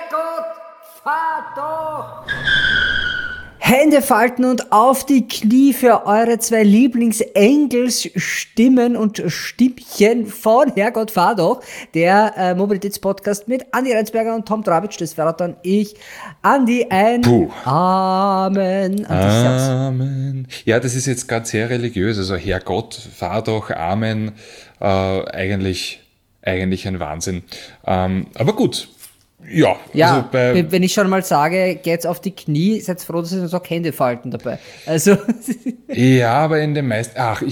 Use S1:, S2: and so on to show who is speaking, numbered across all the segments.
S1: Herrgott, fahr doch! Hände falten und auf die Knie für eure zwei Lieblingsengelsstimmen und Stimmchen von Herrgott, fahr doch, der Mobilitätspodcast mit Andi Reinsberger und Tom Drabitsch. Das wäre dann ich. Andi, ein Amen.
S2: Amen. Ja, das ist jetzt gerade sehr religiös. Also Herrgott, fahr doch, Amen. Eigentlich ein Wahnsinn. Aber gut. Ja,
S1: ja, also wenn ich schon mal sage, geht's auf die Knie, seid froh, dass ihr so Hände falten dabei. Also.
S2: Ja, aber in den meisten.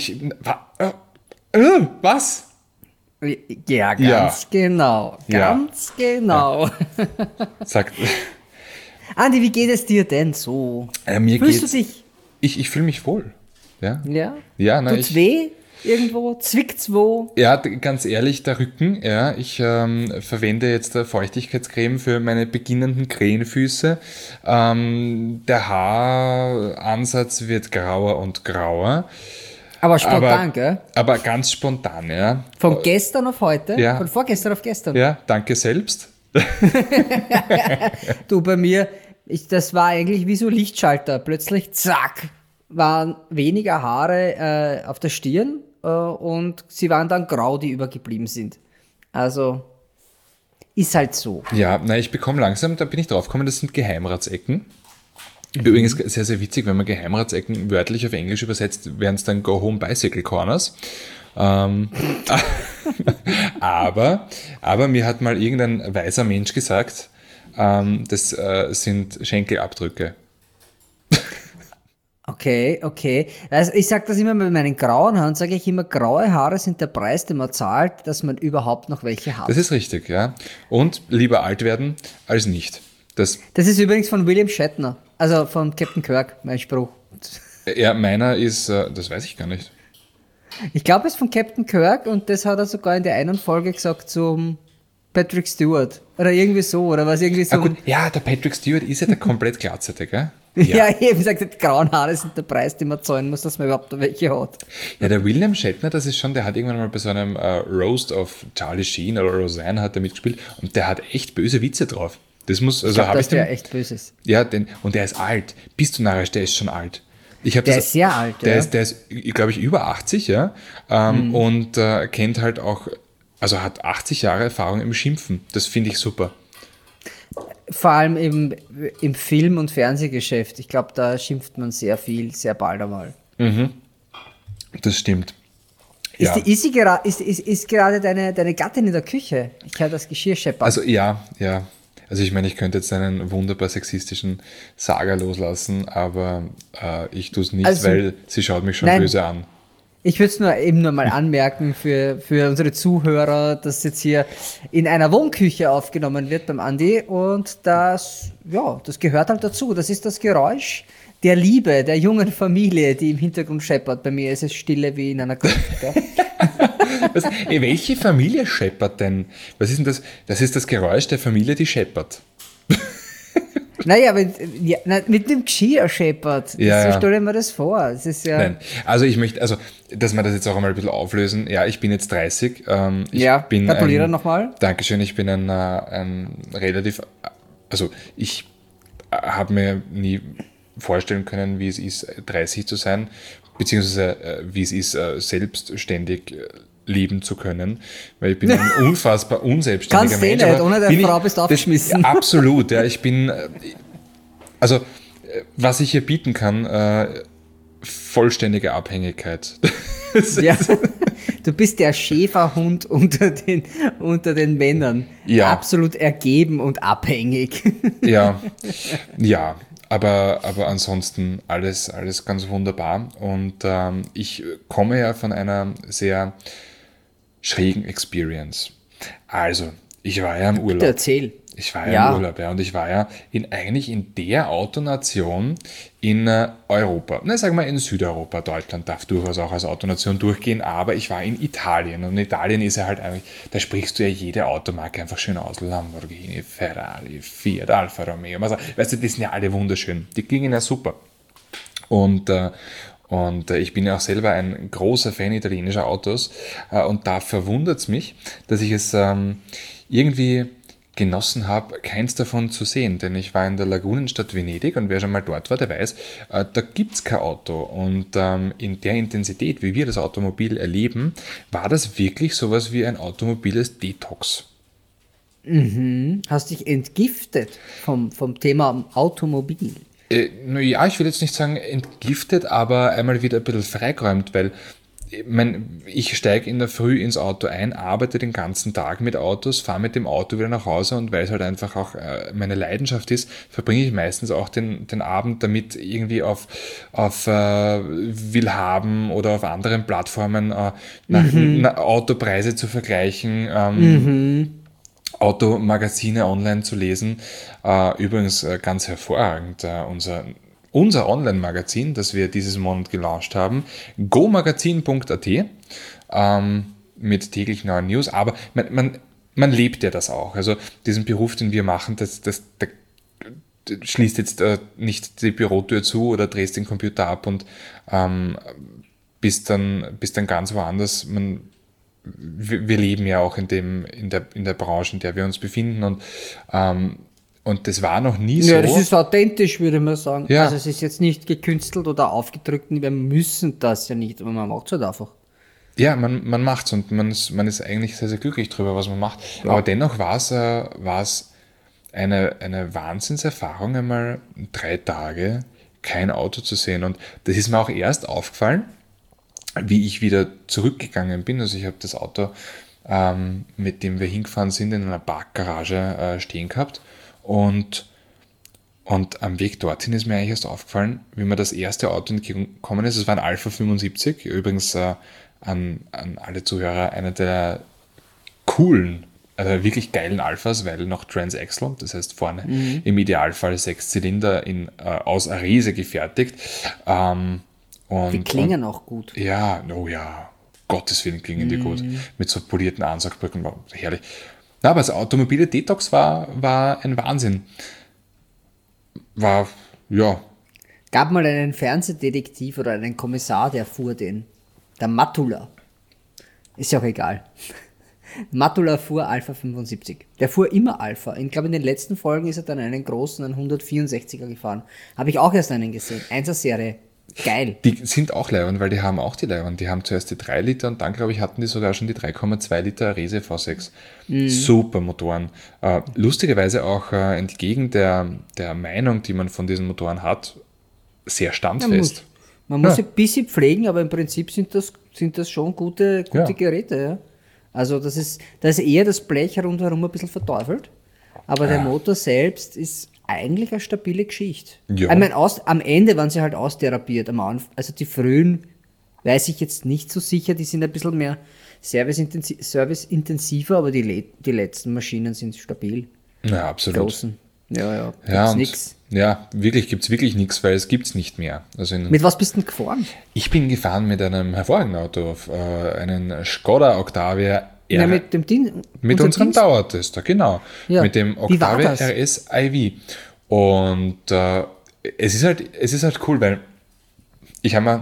S2: Was?
S1: Ja, ganz genau. Ganz genau.
S2: Sagt.
S1: Andi, wie geht es dir denn so?
S2: Fühlst du dich? Ich fühle mich wohl. Ja?
S1: Ja, tut's weh? Irgendwo? Zwickt's wo?
S2: Ja, ganz ehrlich, der Rücken. Ja, ich verwende jetzt Feuchtigkeitscreme für meine beginnenden Krähenfüße. Der Haaransatz wird grauer und grauer.
S1: Aber spontan, gell?
S2: Aber ganz spontan, ja.
S1: Von gestern auf heute?
S2: Ja.
S1: Von vorgestern auf gestern?
S2: Ja, danke selbst.
S1: Du, bei mir, das war eigentlich wie so Lichtschalter. Plötzlich, zack, waren weniger Haare auf der Stirn und sie waren dann grau, die übergeblieben sind. Also, ist halt so.
S2: Ja, ich bekomme langsam, da bin ich drauf gekommen, das sind Geheimratsecken. Übrigens sehr, sehr witzig, wenn man Geheimratsecken wörtlich auf Englisch übersetzt, wären es dann Go Home Bicycle Corners. Aber mir hat mal irgendein weiser Mensch gesagt, das sind Schenkelabdrücke.
S1: Okay. Also ich sage das immer bei meinen grauen Haaren, sage ich immer, graue Haare sind der Preis, den man zahlt, dass man überhaupt noch welche hat.
S2: Das ist richtig, ja. Und lieber alt werden als nicht. Das
S1: ist übrigens von William Shatner, also von Captain Kirk, mein Spruch.
S2: Ja, meiner ist, das weiß ich gar nicht.
S1: Ich glaube, es ist von Captain Kirk und das hat er sogar in der einen Folge gesagt zum Patrick Stewart. Oder irgendwie so, oder was irgendwie so.
S2: Gut. Ja, der Patrick Stewart ist ja der komplett glatzerte, gell?
S1: Ja, eben gesagt, die grauen Haare sind der Preis, den man zahlen muss, dass man überhaupt welche hat.
S2: Ja, der William Shatner, das ist schon, der hat irgendwann mal bei so einem Roast of Charlie Sheen oder Roseanne hat er mitgespielt und der hat echt böse Witze drauf. Das muss, also
S1: habe ich der echt Böses.
S2: Ja, und der ist alt. Bist du narrisch, der ist schon alt.
S1: Der ist sehr alt,
S2: der ist, glaube ich, über 80, ja. Und kennt halt auch, also hat 80 Jahre Erfahrung im Schimpfen. Das finde ich super.
S1: Vor allem im Film- und Fernsehgeschäft. Ich glaube, da schimpft man sehr viel, sehr bald einmal.
S2: Mhm. Das stimmt. Ja.
S1: Ist gerade deine Gattin in der Küche? Ich höre das Geschirr scheppern.
S2: Also ja. Also ich meine, ich könnte jetzt einen wunderbar sexistischen Saga loslassen, aber ich tue es nicht, weil sie schaut mich schon böse an.
S1: Ich würde es nur mal anmerken für unsere Zuhörer, dass jetzt hier in einer Wohnküche aufgenommen wird beim Andi und das gehört halt dazu. Das ist das Geräusch der Liebe, der jungen Familie, die im Hintergrund scheppert. Bei mir ist es stille wie in einer Küche.
S2: Welche Familie scheppert denn? Was ist denn das? Das ist das Geräusch der Familie, die scheppert.
S1: Naja, mit dem Geschirr scheppert. So stelle ich mir das vor. Das ist ja.
S2: Nein, also dass wir das jetzt auch einmal ein bisschen auflösen. Ja, ich bin jetzt 30.
S1: Gratuliere nochmal.
S2: Dankeschön, ich bin ein relativ, also ich habe mir nie vorstellen können, wie es ist, 30 zu sein, beziehungsweise wie es ist, selbstständig leben zu können, weil ich bin ein unfassbar unselbstständiger Mensch.
S1: Kannst du nicht, ohne deine Frau bist du aufgeschmissen.
S2: Absolut, ja, ich bin, also was ich hier bieten kann, vollständige Abhängigkeit.
S1: Ja, du bist der Schäferhund unter den Männern.
S2: Ja.
S1: Absolut ergeben und abhängig.
S2: Ja. Aber ansonsten alles ganz wunderbar. Und ich komme ja von einer sehr schrägen Experience. Also, ich war ja im Urlaub.
S1: Bitte erzähl.
S2: Ich war ja im Urlaub, ja, und ich war ja eigentlich in der Autonation in Europa. Sagen wir in Südeuropa. Deutschland darf durchaus auch als Autonation durchgehen, aber ich war in Italien. Und in Italien ist ja halt eigentlich, da sprichst du ja jede Automarke einfach schön aus. Lamborghini, Ferrari, Fiat, Alfa Romeo. Also, weißt du, die sind ja alle wunderschön. Die klingen ja super. Und ich bin ja auch selber ein großer Fan italienischer Autos. Und da verwundert es mich, dass ich es irgendwie genossen habe, keins davon zu sehen, denn ich war in der Lagunenstadt Venedig und wer schon mal dort war, der weiß, da gibt es kein Auto und in der Intensität, wie wir das Automobil erleben, war das wirklich sowas wie ein automobiles Detox.
S1: Hast dich entgiftet vom Thema Automobil.
S2: Ja, ich will jetzt nicht sagen entgiftet, aber einmal wieder ein bisschen freigeräumt, weil ich steige in der Früh ins Auto ein, arbeite den ganzen Tag mit Autos, fahre mit dem Auto wieder nach Hause und weil es halt einfach auch meine Leidenschaft ist, verbringe ich meistens auch den Abend damit, irgendwie auf Willhaben oder auf anderen Plattformen nach Autopreise zu vergleichen, Automagazine online zu lesen. Übrigens ganz hervorragend, unser Online-Magazin, das wir dieses Monat gelauncht haben, gomagazin.at, mit täglich neuen News, aber man lebt ja das auch. Also diesen Beruf, den wir machen, das schließt jetzt nicht die Bürotür zu oder drehst den Computer ab und bist dann ganz woanders. Wir leben ja auch in der Branche, in der wir uns befinden und das war noch nie so.
S1: Ja, das ist authentisch, würde man sagen.
S2: Ja.
S1: Also es ist jetzt nicht gekünstelt oder aufgedrückt. Wir müssen das ja nicht, aber man macht es halt einfach.
S2: Ja, man macht's und man ist eigentlich sehr, sehr glücklich drüber, was man macht. Ja. Aber dennoch war es eine Wahnsinnserfahrung, einmal 3 Tage kein Auto zu sehen. Und das ist mir auch erst aufgefallen, wie ich wieder zurückgegangen bin. Also ich habe das Auto, mit dem wir hingefahren sind, in einer Parkgarage stehen gehabt. Und am Weg dorthin ist mir eigentlich erst aufgefallen, wie mir das erste Auto entgegengekommen ist. Es war ein Alpha 75. Übrigens an alle Zuhörer einer der coolen, also wirklich geilen Alphas, weil noch Transaxle, das heißt vorne im Idealfall 6 Zylinder aus Arese gefertigt.
S1: Die klingen auch gut.
S2: Ja, oh ja, Gottes Willen klingen die gut. Mit so polierten Ansaugbrücken, war herrlich. Na, aber das automobile Detox war ein Wahnsinn.
S1: Gab mal einen Fernsehdetektiv oder einen Kommissar, der fuhr den. Der Matula. Ist ja auch egal. Matula fuhr Alpha 75. Der fuhr immer Alpha. Ich glaube, in den letzten Folgen ist er dann einen großen, einen 164er gefahren. Habe ich auch erst einen gesehen. 1er-Serie. Geil.
S2: Die sind auch leibend, weil die haben auch die leibend. Die haben zuerst die 3 Liter und dann, glaube ich, hatten die sogar schon die 3,2 Liter Arese V6. Super Motoren. Lustigerweise auch entgegen der Meinung, die man von diesen Motoren hat, sehr standfest.
S1: Man muss ein bisschen pflegen, aber im Prinzip sind das schon gute Geräte. Ja. Also das ist eher das Blech rundherum ein bisschen verteufelt. Aber der Motor selbst ist eigentlich eine stabile Geschichte. Ja. Ich meine, am Ende waren sie halt austherapiert. Also die frühen, weiß ich jetzt nicht so sicher, die sind ein bisschen mehr serviceintensiver, aber die letzten Maschinen sind stabil.
S2: Ja, absolut.
S1: Großen. Ja,
S2: gibt's nix. Ja, gibt's wirklich nichts, weil es gibt's nicht mehr. Also
S1: mit was bist du denn gefahren?
S2: Ich bin gefahren mit einem hervorragenden Auto, einen Skoda Octavia
S1: R. Ja,
S2: mit unserem Dauertester, genau. Ja. Mit dem Octavia RS IV. Und es ist halt cool, weil ich habe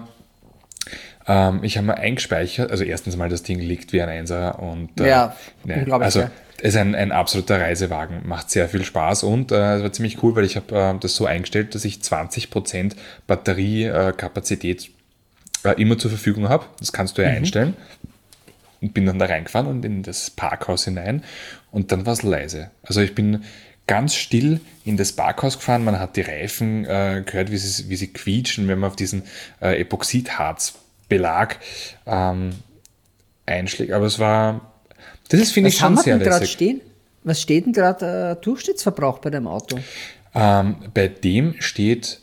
S2: mir eingespeichert, also erstens mal das Ding liegt wie ein Einser und unglaublich. Also es ist ein absoluter Reisewagen, macht sehr viel Spaß und es war ziemlich cool, weil ich habe das so eingestellt, dass ich 20% Batteriekapazität immer zur Verfügung habe. Das kannst du ja einstellen. Und bin dann da reingefahren und in das Parkhaus hinein und dann war es leise. Also ich bin ganz still in das Parkhaus gefahren, man hat die Reifen gehört, wie sie quietschen, wenn man auf diesen Epoxidharzbelag einschlägt. Aber das finde ich schon sehr lässig.
S1: Was steht denn gerade Durchschnittsverbrauch bei dem Auto?
S2: Bei dem steht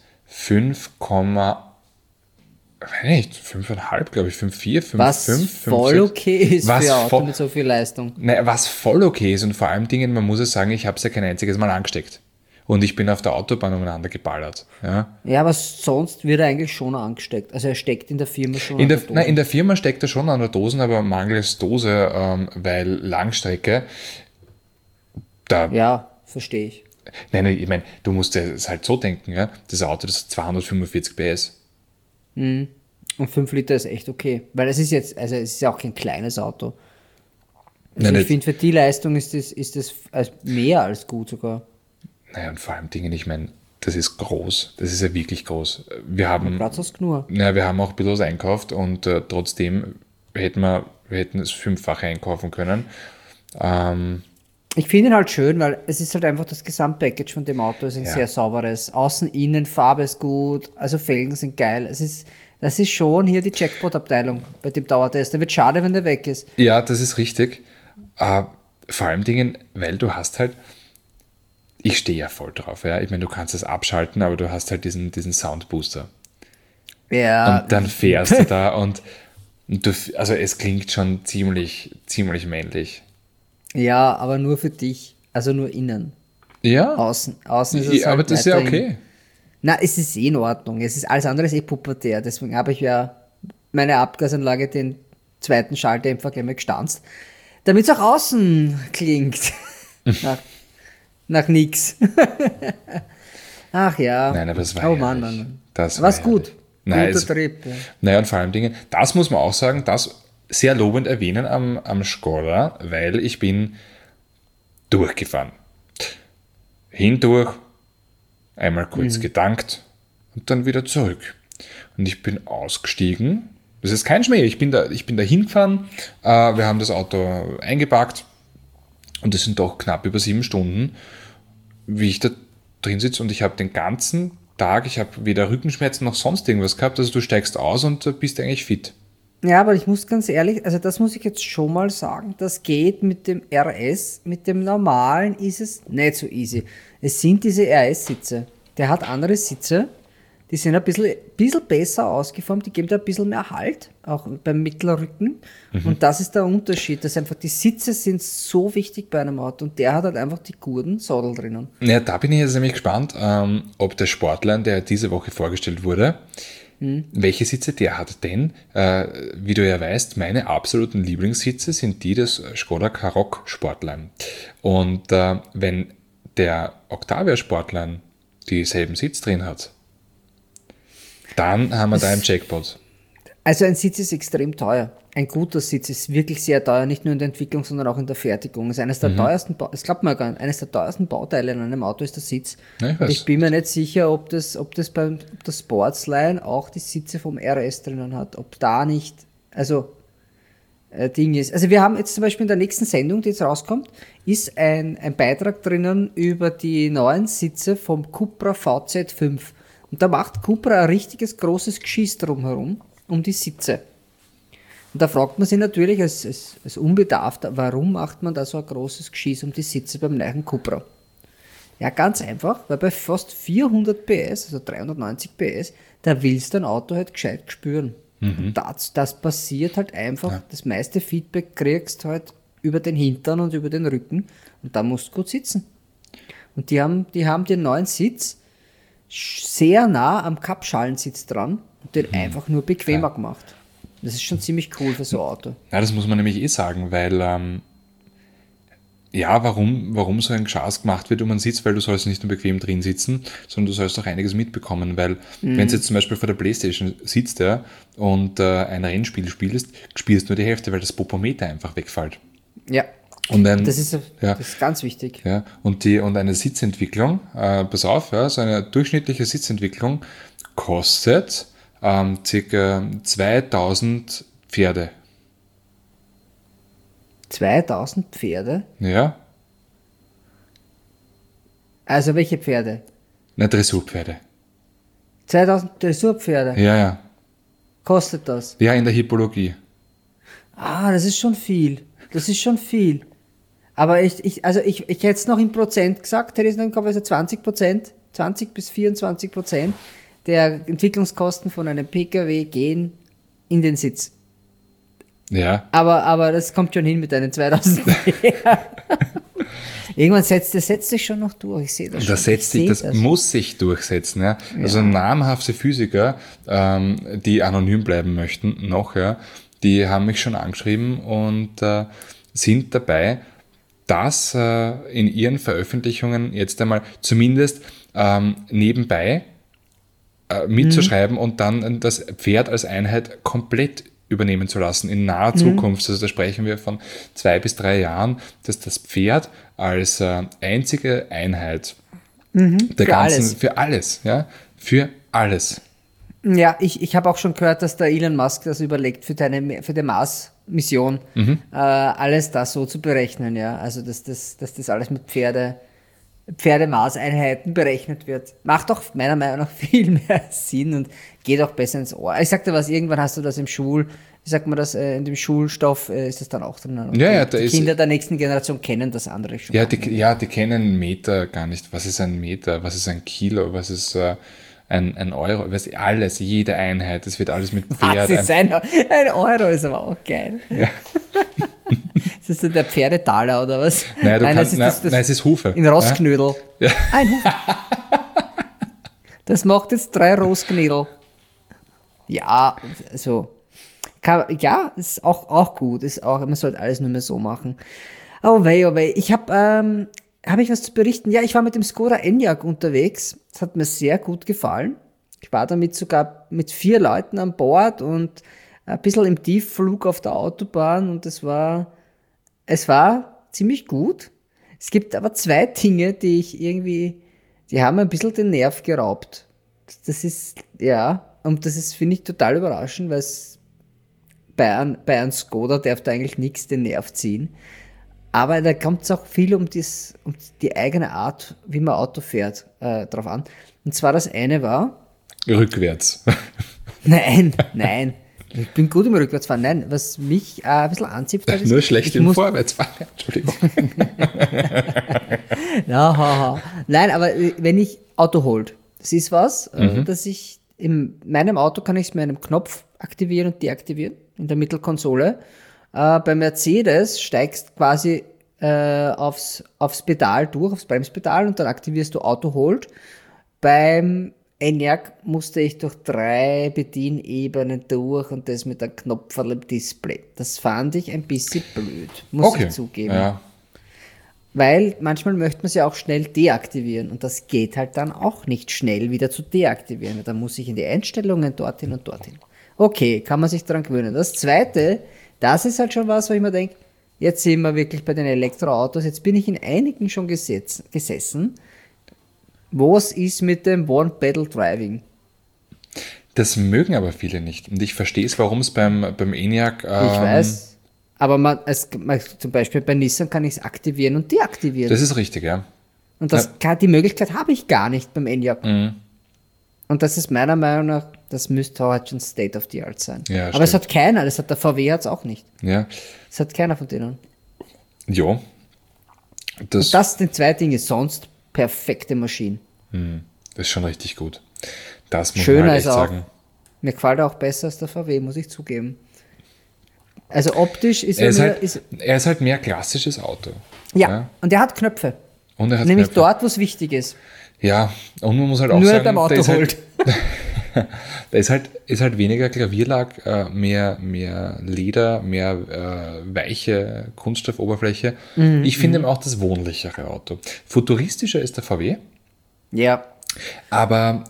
S2: 5,5, glaube ich, 5,4, 5,5.
S1: Was voll okay ist für ein Auto mit so viel Leistung.
S2: Was voll okay ist und vor allem Dingen, man muss es sagen, ich habe es ja kein einziges Mal angesteckt. Und ich bin auf der Autobahn umeinander geballert. Ja,
S1: aber sonst wird er eigentlich schon angesteckt. Also er steckt in der Firma schon
S2: an der Dose. Nein, in der Firma steckt er schon an der Dose, aber mangels Dose, weil Langstrecke,
S1: ja, verstehe ich.
S2: Nein, ich meine, du musst es halt so denken, ja? Das Auto, das hat 245 PS.
S1: Und 5 Liter ist echt okay. Weil es ist ja auch kein kleines Auto. Also ich finde, für die Leistung ist das mehr als gut sogar.
S2: Naja, und vor allem Dingen, ich meine, das ist groß. Das ist ja wirklich groß. Wir haben,
S1: Platz hast du nur.
S2: wir haben auch ein bisschen was einkauft und trotzdem hätten wir es 5-fache einkaufen können.
S1: Ich finde ihn halt schön, weil es ist halt einfach das Gesamtpackage von dem Auto ist ein sehr sauberes. Außen, innen, Farbe ist gut, also Felgen sind geil. Das ist schon hier die Jackpot-Abteilung bei dem Dauertest. Da wird schade, wenn der weg ist.
S2: Ja, das ist richtig. Vor allem Dingen, weil du hast halt, ich stehe ja voll drauf, ja. Ich meine, du kannst es abschalten, aber du hast halt diesen Soundbooster.
S1: Ja.
S2: Und dann fährst du da und also es klingt schon ziemlich, ziemlich männlich.
S1: Ja, aber nur für dich. Also nur innen.
S2: Ja.
S1: Außen ist es
S2: aber
S1: halt
S2: das ist ja
S1: weiterhin-
S2: okay.
S1: Na, es ist eh in Ordnung. Es ist alles andere ist pubertär. Deswegen habe ich ja meine Abgasanlage den zweiten Schalldämpfer gleich mal gestanzt. Damit es auch außen klingt. nach nix. Ach ja.
S2: Nein, aber es war
S1: oh
S2: herrlich.
S1: Mann.
S2: Das
S1: Was
S2: war
S1: gut.
S2: herrlich. Nein,
S1: Guter Trip. Ja.
S2: Naja, und vor allem Dingen, das muss man auch sagen, das sehr lobend erwähnen am Skoda, weil ich bin durchgefahren. Hindurch, einmal kurz gedankt und dann wieder zurück. Und ich bin ausgestiegen. Das ist kein Schmäh. Ich bin da hingefahren. Wir haben das Auto eingepackt und es sind doch knapp über 7 Stunden, wie ich da drin sitze und ich habe den ganzen Tag, ich habe weder Rückenschmerzen noch sonst irgendwas gehabt. Also du steigst aus und bist eigentlich fit.
S1: Ja, aber ich muss ganz ehrlich, also das muss ich jetzt schon mal sagen, das geht mit dem RS, mit dem normalen ist es nicht so easy. Es sind diese RS-Sitze. Der hat andere Sitze, die sind ein bisschen besser ausgeformt, die geben da ein bisschen mehr Halt, auch beim Mittelrücken. Und das ist der Unterschied, dass einfach die Sitze sind so wichtig bei einem Auto und der hat halt einfach die guten Sattel drinnen.
S2: Ja, da bin ich jetzt nämlich gespannt, ob der Sportline, der diese Woche vorgestellt wurde, welche Sitze der hat. Denn, wie du ja weißt, meine absoluten Lieblingssitze sind die des Skoda Karoq Sportline. Und wenn der Octavia Sportline dieselben Sitz drin hat, dann haben wir da einen Jackpot.
S1: Also ein Sitz ist extrem teuer. Ein guter Sitz ist wirklich sehr teuer, nicht nur in der Entwicklung, sondern auch in der Fertigung. Es ist eines der teuersten, das glaubt man gar nicht, eines der teuersten Bauteile in einem Auto ist der Sitz.
S2: Ja, ich
S1: Und
S2: weiß.
S1: ich bin mir nicht sicher, ob der Sportsline auch die Sitze vom RS drinnen hat, ob da nicht, also Ding ist. Also wir haben jetzt zum Beispiel in der nächsten Sendung, die jetzt rauskommt, ist ein Beitrag drinnen über die neuen Sitze vom Cupra VZ5. Und da macht Cupra ein richtiges großes Geschiss drumherum, um die Sitze. Und da fragt man sich natürlich als Unbedarfter, warum macht man da so ein großes Geschiss um die Sitze beim neuen Cupra? Ja, ganz einfach, weil bei fast 400 PS, also 390 PS, da willst du ein Auto halt gescheit spüren. Und das passiert halt einfach, das meiste Feedback kriegst halt über den Hintern und über den Rücken und da musst du gut sitzen. Und die haben den neuen Sitz sehr nah am Kappschalensitz dran und den einfach nur bequemer gemacht. Das ist schon ziemlich cool für so ein Auto.
S2: Ja, das muss man nämlich sagen, weil warum so ein Geschaß gemacht wird um einen Sitz, weil du sollst nicht nur bequem drin sitzen, sondern du sollst auch einiges mitbekommen, weil wenn du jetzt zum Beispiel vor der Playstation sitzt und ein Rennspiel spielst nur die Hälfte, weil das Popometer einfach wegfällt.
S1: Ja,
S2: Und
S1: das ist ganz wichtig.
S2: Ja, und eine Sitzentwicklung, pass auf, ja, so eine durchschnittliche Sitzentwicklung kostet ca. 2000 Pferde.
S1: 2000 Pferde?
S2: Ja,
S1: Also welche Pferde?
S2: na Dressurpferde.
S1: 2000 Dressurpferde?
S2: Ja.
S1: Kostet das?
S2: Ja, in der Hippologie.
S1: Ah, das ist schon viel. Das ist schon viel. Aber ich hätte es noch in Prozent gesagt, hätte ich es noch gesagt, also 20%, 20 bis 24% der Entwicklungskosten von einem PKW gehen in den Sitz.
S2: Ja,
S1: Aber das kommt schon hin mit deinen 2000. Irgendwann setzt sich schon noch durch. Ich sehe das schon.
S2: das muss sich durchsetzen. Ja. Also namhafte Physiker, die anonym bleiben möchten, die haben mich schon angeschrieben und sind dabei, das in ihren Veröffentlichungen jetzt einmal zumindest mitzuschreiben und dann das Pferd als Einheit komplett übernehmen zu lassen in naher Zukunft. Also da sprechen wir von 2 bis 3 Jahren, dass das Pferd als einzige Einheit der ganzen, für alles, ja, für alles.
S1: Ja, ich habe auch schon gehört, dass der Elon Musk das überlegt, für die Mars-Mission alles das so zu berechnen, ja. Also dass das alles mit Pferdemaßeinheiten berechnet wird. Macht doch meiner Meinung nach viel mehr Sinn und geht auch besser ins Ohr. Ich sagte was, irgendwann hast du das in dem Schulstoff ist das dann auch drin. Und die Kinder der nächsten Generation kennen das andere schon.
S2: Ja, die kennen Meter gar nicht. Was ist ein Meter? Was ist ein Kilo? Was ist ein Euro? Alles, jede Einheit. Das wird alles mit Pferd.
S1: Was ist ein Euro? Ist aber auch geil.
S2: Ja.
S1: Ist das denn der Pferdetaler oder was?
S2: Nein, es ist Hufe.
S1: In Rostknödel.
S2: Ja.
S1: Ein Hufe. Das macht jetzt 3 Rostknödel. Ja, also. Ist auch gut. Man sollte alles nur mehr so machen. Oh weh. Ich habe ich was zu berichten? Ja, ich war mit dem Skoda Enyaq unterwegs. Das hat mir sehr gut gefallen. Ich war damit sogar mit 4 Leuten an Bord und ein bisschen im Tiefflug auf der Autobahn und es war ziemlich gut. Es gibt aber 2 Dinge, die haben ein bisschen den Nerv geraubt. Das ist, finde ich, total überraschend, weil es bei einem Skoda darf da eigentlich nichts den Nerv ziehen. Aber da kommt es auch viel um die eigene Art, wie man Auto fährt, drauf an. Und zwar das eine war...
S2: Rückwärts.
S1: Nein. Ich bin gut im Rückwärtsfahren. Nein, was mich ein bisschen anzieht...
S2: Nur schlecht im Vorwärtsfahren. Entschuldigung.
S1: Nein, aber wenn ich Auto holt, das ist was, dass ich in meinem Auto kann ich es mit einem Knopf aktivieren und deaktivieren in der Mittelkonsole. Bei Mercedes steigst quasi aufs Pedal durch, aufs Bremspedal und dann aktivierst du Auto Hold. Beim Enyaq musste ich durch 3 Bedienebenen durch und das mit einem Knopf im Display. Das fand ich ein bisschen blöd, muss ich zugeben.
S2: Ja.
S1: Weil manchmal möchte man es ja auch schnell deaktivieren und das geht halt dann auch nicht schnell wieder zu deaktivieren. Da muss ich in die Einstellungen dorthin und dorthin. Okay, kann man sich daran gewöhnen. Das Zweite, das ist halt schon was, wo ich mir denke, jetzt sind wir wirklich bei den Elektroautos, jetzt bin ich in einigen schon gesessen. Was ist mit dem One-Pedal-Driving?
S2: Das mögen aber viele nicht. Und ich verstehe es, warum es beim Enyaq...
S1: Ich weiß, aber zum Beispiel bei Nissan kann ich es aktivieren und deaktivieren.
S2: Das ist richtig, ja.
S1: Und die Möglichkeit habe ich gar nicht beim Enyaq. Und das ist meiner Meinung nach, das müsste halt schon State of the Art sein.
S2: Ja,
S1: aber es hat keiner, der VW hat es auch nicht.
S2: Ja.
S1: Es hat keiner von denen.
S2: Ja.
S1: Und das sind 2 Dinge, sonst perfekte Maschine.
S2: Das ist schon richtig gut. Das muss
S1: Schöner
S2: man halt echt
S1: ist auch,
S2: sagen.
S1: mir gefällt er auch besser als der VW, muss ich zugeben. Also optisch ist
S2: er ist halt mehr klassisches Auto.
S1: Ja, und er hat Knöpfe. Nämlich dort, wo es wichtig ist.
S2: Ja, und man muss halt auch
S1: nur
S2: sagen,
S1: beim Auto holt.
S2: Da ist halt weniger Klavierlack, mehr Leder, mehr weiche Kunststoffoberfläche. Ich finde auch das wohnlichere Auto. Futuristischer ist der VW.
S1: Ja.
S2: Aber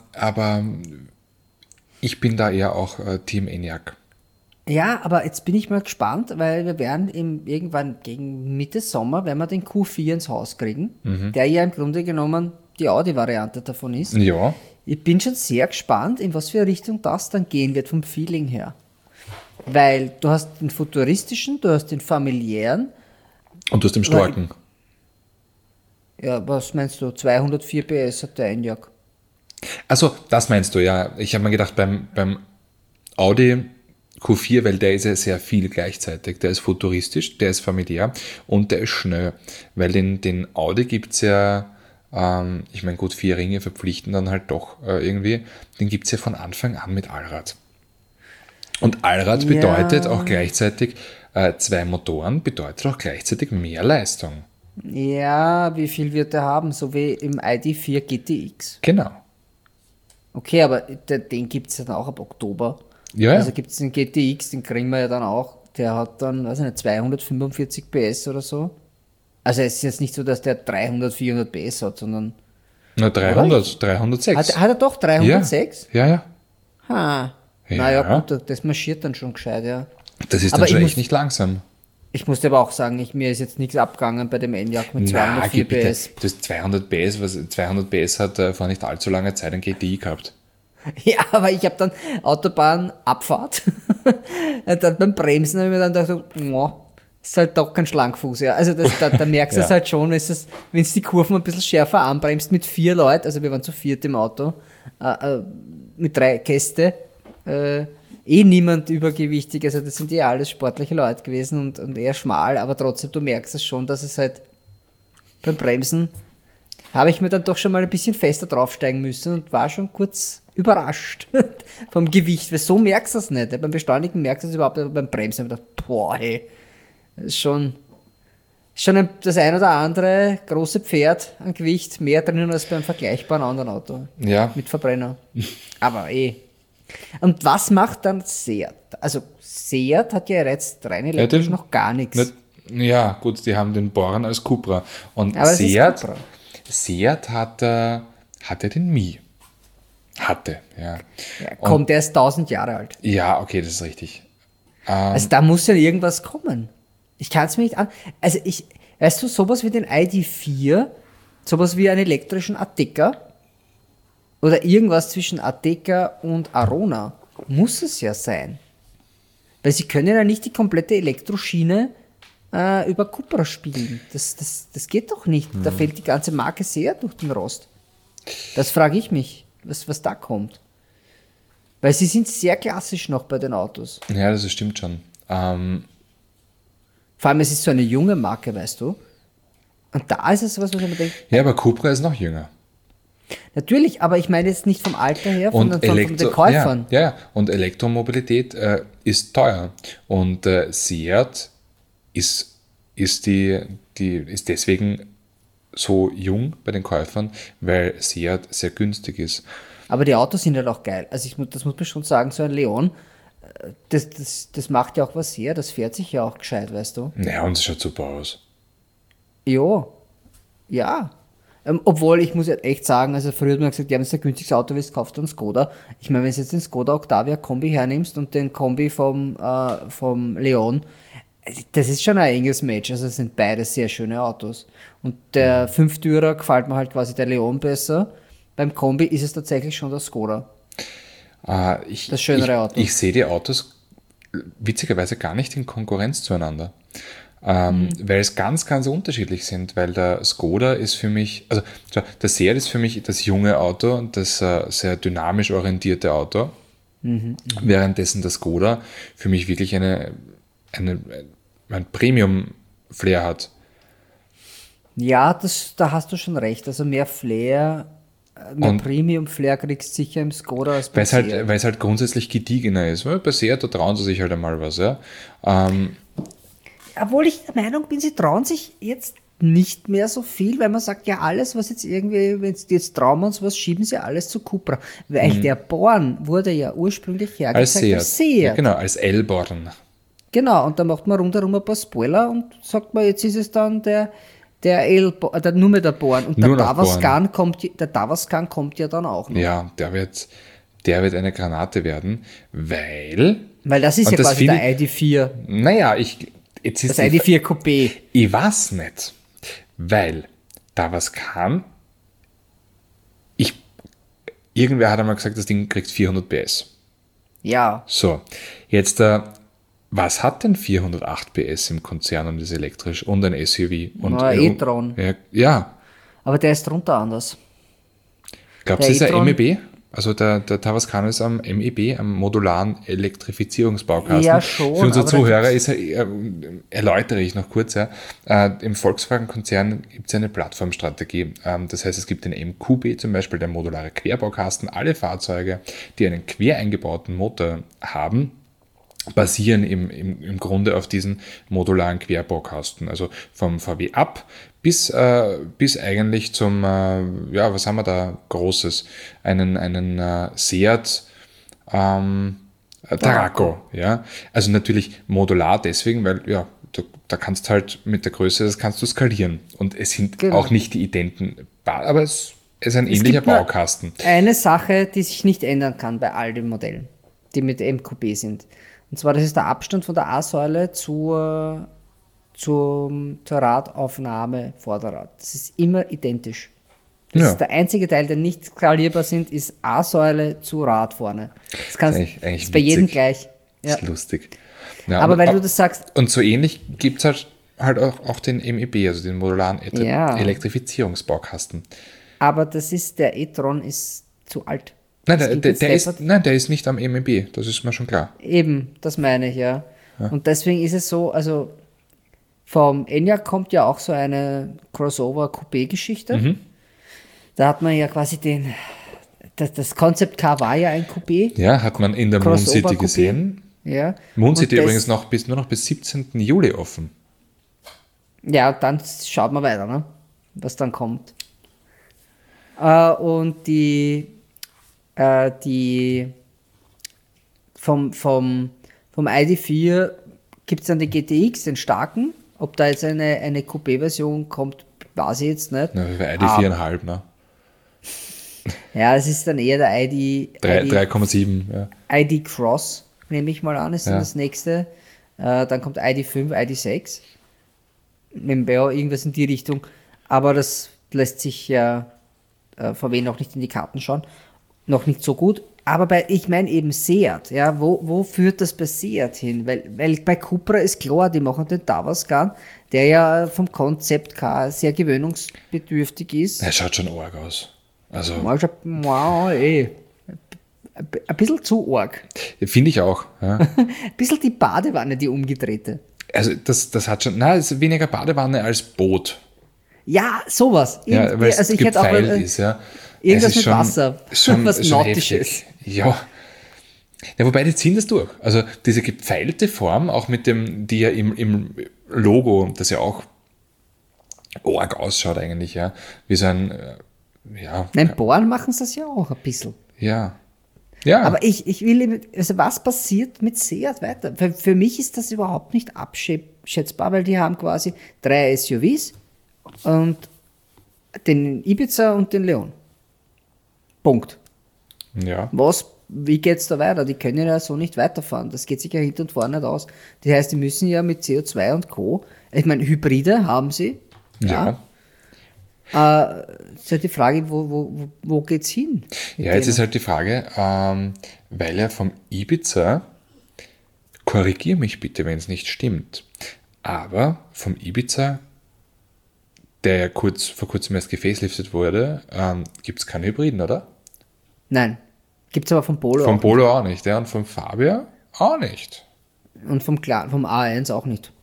S2: ich bin da eher auch Team Enyaq.
S1: Ja, aber jetzt bin ich mal gespannt, weil wir werden irgendwann gegen Mitte Sommer, wenn wir den Q4 ins Haus kriegen, der ja im Grunde genommen die Audi-Variante davon ist.
S2: Ja.
S1: Ich bin schon sehr gespannt, in was für eine Richtung das dann gehen wird vom Feeling her. Weil du hast den futuristischen, du hast den familiären.
S2: Und du hast den starken.
S1: Ja, was meinst du? 204 PS hat der Enyaq.
S2: Also, das meinst du, ja. Ich habe mir gedacht, beim Audi Q4, weil der ist ja sehr viel gleichzeitig. Der ist futuristisch, der ist familiär und der ist schnell. Weil den Audi gibt es ja, ich meine, gut, 4 Ringe verpflichten dann halt doch irgendwie. Den gibt es ja von Anfang an mit Allrad. Und Allrad bedeutet auch gleichzeitig 2 Motoren, bedeutet auch gleichzeitig mehr Leistung.
S1: Ja, wie viel wird der haben? So wie im ID4 GTX.
S2: Genau.
S1: Okay, aber den gibt es ja dann auch ab Oktober.
S2: Ja.
S1: Also gibt es den GTX, den kriegen wir ja dann auch. Der hat dann, weiß ich nicht, 245 PS oder so. Also es ist jetzt nicht so, dass der 300, 400 PS hat, sondern...
S2: Na, 306.
S1: Hat er doch 306?
S2: Ja.
S1: Ha. Naja,
S2: Ja.
S1: gut, das marschiert dann schon gescheit, ja.
S2: Das ist
S1: Aber
S2: dann schon
S1: ich
S2: echt
S1: muss-
S2: nicht langsam.
S1: Ich muss dir aber auch sagen, mir ist jetzt nichts abgegangen bei dem Enyaq mit
S2: Na,
S1: 204
S2: geh bitte.
S1: PS.
S2: Du hast 200 PS, 200 PS hat vor nicht allzu langer Zeit ein GTI gehabt.
S1: Ja, aber ich habe dann Autobahnabfahrt. Und dann beim Bremsen habe ich mir dann gedacht, so, ist halt doch kein Schlankfuß. Ja. Also da merkst du
S2: Ja.
S1: es halt schon, wenn es die Kurven ein bisschen schärfer anbremst mit 4 Leuten, also wir waren zu viert im Auto, mit 3 Gäste, niemand übergewichtig, also das sind alles sportliche Leute gewesen und eher schmal, aber trotzdem, du merkst es schon, dass es halt beim Bremsen habe ich mir dann doch schon mal ein bisschen fester draufsteigen müssen und war schon kurz überrascht vom Gewicht, weil so merkst du es nicht. Beim Beschleunigen merkst du es überhaupt, aber beim Bremsen habe ich gedacht, boah, hey, das ist schon das ein oder andere große Pferd an Gewicht mehr drinnen als beim vergleichbaren anderen Auto
S2: Ja,
S1: mit Verbrenner. Aber Und was macht dann Seat? Also Seat hat ja jetzt rein elektrisch
S2: den-
S1: noch gar nichts.
S2: nicht, ja, gut, die haben den Boran als Cupra. Und
S1: Aber es ist Cupra.
S2: Seat hat ja den Mi. Hatte, ja.
S1: Ja, komm, der ist 1000 Jahre alt.
S2: Ja, okay, das ist richtig.
S1: Also da muss ja irgendwas kommen. Ich kann es mir nicht an. Also weißt du, sowas wie den ID4, sowas wie einen elektrischen Ateca oder irgendwas zwischen Ateca und Arona muss es ja sein. Weil sie können ja nicht die komplette Elektroschiene über Cupra spielen. Das geht doch nicht. Da fällt die ganze Marke sehr durch den Rost. Das frage ich mich, was da kommt. Weil sie sind sehr klassisch noch bei den Autos.
S2: Ja, das stimmt schon.
S1: Vor allem, es ist so eine junge Marke, weißt du. Und da ist es was man denkt,
S2: Ja, aber Cupra ist noch jünger.
S1: natürlich, aber ich meine jetzt nicht vom Alter her,
S2: Und
S1: sondern von den Käufern.
S2: Ja, und Elektromobilität ist teuer. Und Seat ist deswegen so jung bei den Käufern, weil Seat sehr günstig ist.
S1: Aber die Autos sind halt auch geil. Also das muss man schon sagen, so ein Leon, das macht ja auch was her, das fährt sich ja auch gescheit, weißt du.
S2: Ja, und es schaut super aus.
S1: Jo, ja. Obwohl, ich muss ja echt sagen, also früher hat man gesagt, ja, wenn du ein günstiges Auto willst, kaufst du einen Skoda. Ich meine, wenn du jetzt den Skoda Octavia Kombi hernimmst und den Kombi vom Leon, das ist schon ein enges Match. Also das sind beide sehr schöne Autos. Und der Fünftürer gefällt mir halt quasi der Leon besser. Beim Kombi ist es tatsächlich schon der Skoda. Das schönere Auto.
S2: Ich sehe die Autos witzigerweise gar nicht in Konkurrenz zueinander. Weil es ganz, ganz unterschiedlich sind, weil der Skoda ist für mich, also der Seat ist für mich das junge Auto und das sehr dynamisch orientierte Auto, währenddessen der Skoda für mich wirklich ein Premium-Flair hat.
S1: Ja, da hast du schon recht. Also mehr Flair, mehr
S2: Und-
S1: Premium-Flair kriegst du sicher im Skoda als
S2: Weil
S1: beim
S2: weil es halt grundsätzlich gediegener ist. Weil bei Seat, da trauen sie sich halt einmal was. Ja?
S1: Obwohl ich der Meinung bin, sie trauen sich jetzt nicht mehr so viel, weil man sagt, ja, alles, was jetzt irgendwie, wenn jetzt trauen wir uns was, schieben sie alles zu Cupra. Weil der Born wurde ja ursprünglich
S2: Als
S1: hergezeigt
S2: Seat.
S1: als Seat.
S2: Ja, genau, als L-Born.
S1: Genau, und da macht man rundherum ein paar Spoiler und sagt man, jetzt ist es dann nur mehr der Born. Und
S2: Nur
S1: der
S2: noch
S1: Tavascan kommt ja dann auch noch.
S2: Ja, der wird eine Granate werden, weil
S1: Weil das ist
S2: Und
S1: ja
S2: das
S1: quasi
S2: finde
S1: der ID4,
S2: naja, jetzt ist
S1: das ID4 Coupé.
S2: ich weiß nicht, weil da was kann. Irgendwer hat einmal gesagt, das Ding kriegt 400 PS.
S1: Ja,
S2: So, jetzt, was hat denn 408 PS im Konzern und ist elektrisch und ein SUV? Und
S1: Na, e-tron.
S2: Ja,
S1: aber der ist drunter anders.
S2: glaubst du,
S1: Der
S2: ist er
S1: e-tron-
S2: MEB? Also der Tavascan ist am MEB, am modularen Elektrifizierungsbaukasten.
S1: Ja, schon,
S2: Für unsere
S1: aber da
S2: Zuhörer erläutere ich noch kurz. Ja. Im Volkswagen-Konzern gibt es eine Plattformstrategie. Das heißt, es gibt den MQB zum Beispiel, der modulare Querbaukasten. Alle Fahrzeuge, die einen quer eingebauten Motor haben, basieren im Grunde auf diesen modularen Querbaukasten. Also vom VW ab bis eigentlich zum, was haben wir da Großes? Einen Seat Tarraco. Ja? Also natürlich modular deswegen, weil da kannst halt mit der Größe, das kannst du skalieren. Und es sind
S1: Genau.
S2: auch nicht die identen, aber es ist ein ähnlicher
S1: gibt nur
S2: Baukasten.
S1: eine Sache, die sich nicht ändern kann bei all den Modellen. die mit MQB sind. Und zwar, das ist der Abstand von der A-Säule zur Radaufnahme Vorderrad. Das ist immer identisch. Das ist der einzige Teil, der nicht skalierbar sind, ist A-Säule zu Rad vorne. Das ist bei jedem gleich. Ja.
S2: Das ist lustig. Ja,
S1: aber weil du das sagst.
S2: Und so ähnlich gibt es halt auch den MEB, also den modularen Elektrifizierungsbaukasten.
S1: Aber der e-tron ist zu alt.
S2: Nein, der ist nicht am MEB, das ist mir schon klar.
S1: Eben, das meine ich, ja. Und deswegen ist es so, also vom Enyaq kommt ja auch so eine Crossover-Coupé-Geschichte.
S2: Mhm.
S1: Da hat man ja quasi das Concept Car war ja ein Coupé.
S2: Ja, hat man in der Moon City gesehen.
S1: Ja.
S2: Moon City übrigens nur noch bis 17. Juli offen.
S1: Ja, dann schaut man weiter, ne? Was dann kommt. Und die vom ID4 gibt es dann den GTX, den starken. Ob da jetzt eine Coupé-Version kommt, weiß ich jetzt nicht.
S2: Na, bei ID4,5, ne?
S1: Ja, das ist dann eher der
S2: 3,7, ja.
S1: ID Cross, nehme ich mal an, ist dann das nächste. Dann kommt ID5, ID6. Nebenbei auch irgendwas in die Richtung. Aber das lässt sich ja VW noch nicht in die Karten schauen. Noch nicht so gut. Aber ich meine eben Seat, ja, wo führt das bei Seat hin? Weil bei Cupra ist klar, die machen den Tavascan, der ja vom Konzept Car sehr gewöhnungsbedürftig ist.
S2: Er schaut schon arg aus. Also,
S1: ein bisschen zu arg.
S2: Finde ich auch. Ja.
S1: Ein bisschen die Badewanne, die umgedrehte.
S2: Also das hat schon, es ist weniger Badewanne als Boot.
S1: Ja, sowas.
S2: Ja, weil es gepfeilt ist, ja.
S1: Irgendwas mit Wasser,
S2: schon,
S1: was Nautisches.
S2: Ja. Ja, wobei die ziehen das durch. Also diese gepfeilte Form, auch mit dem, die ja im Logo, das ja auch arg ausschaut eigentlich, ja, wie so ein, ja.
S1: Nein, Bohren machen sie das ja auch ein bisschen.
S2: Ja. Ja.
S1: Aber ich will, also was passiert mit Seat weiter? Für mich ist das überhaupt nicht abschätzbar, weil die haben quasi 3 SUVs und den Ibiza und den Leon. Punkt.
S2: Ja.
S1: Wie geht's da weiter? Die können ja so nicht weiterfahren. Das geht sich ja hinten und vorne nicht aus. Das heißt, die müssen ja mit CO2 und Co. Ich meine, Hybride haben sie.
S2: Ja.
S1: Ist halt die Frage, wo geht's hin?
S2: Ja, jetzt ist halt die Frage, weil ja vom Ibiza, korrigiere mich bitte, wenn es nicht stimmt, aber vom Ibiza, der ja vor kurzem erst gefaceliftet wurde, gibt es keine Hybriden, oder?
S1: Nein. Gibt es aber vom Polo
S2: vom Polo auch nicht, ja, und vom Fabia auch nicht.
S1: Und vom A1 auch nicht.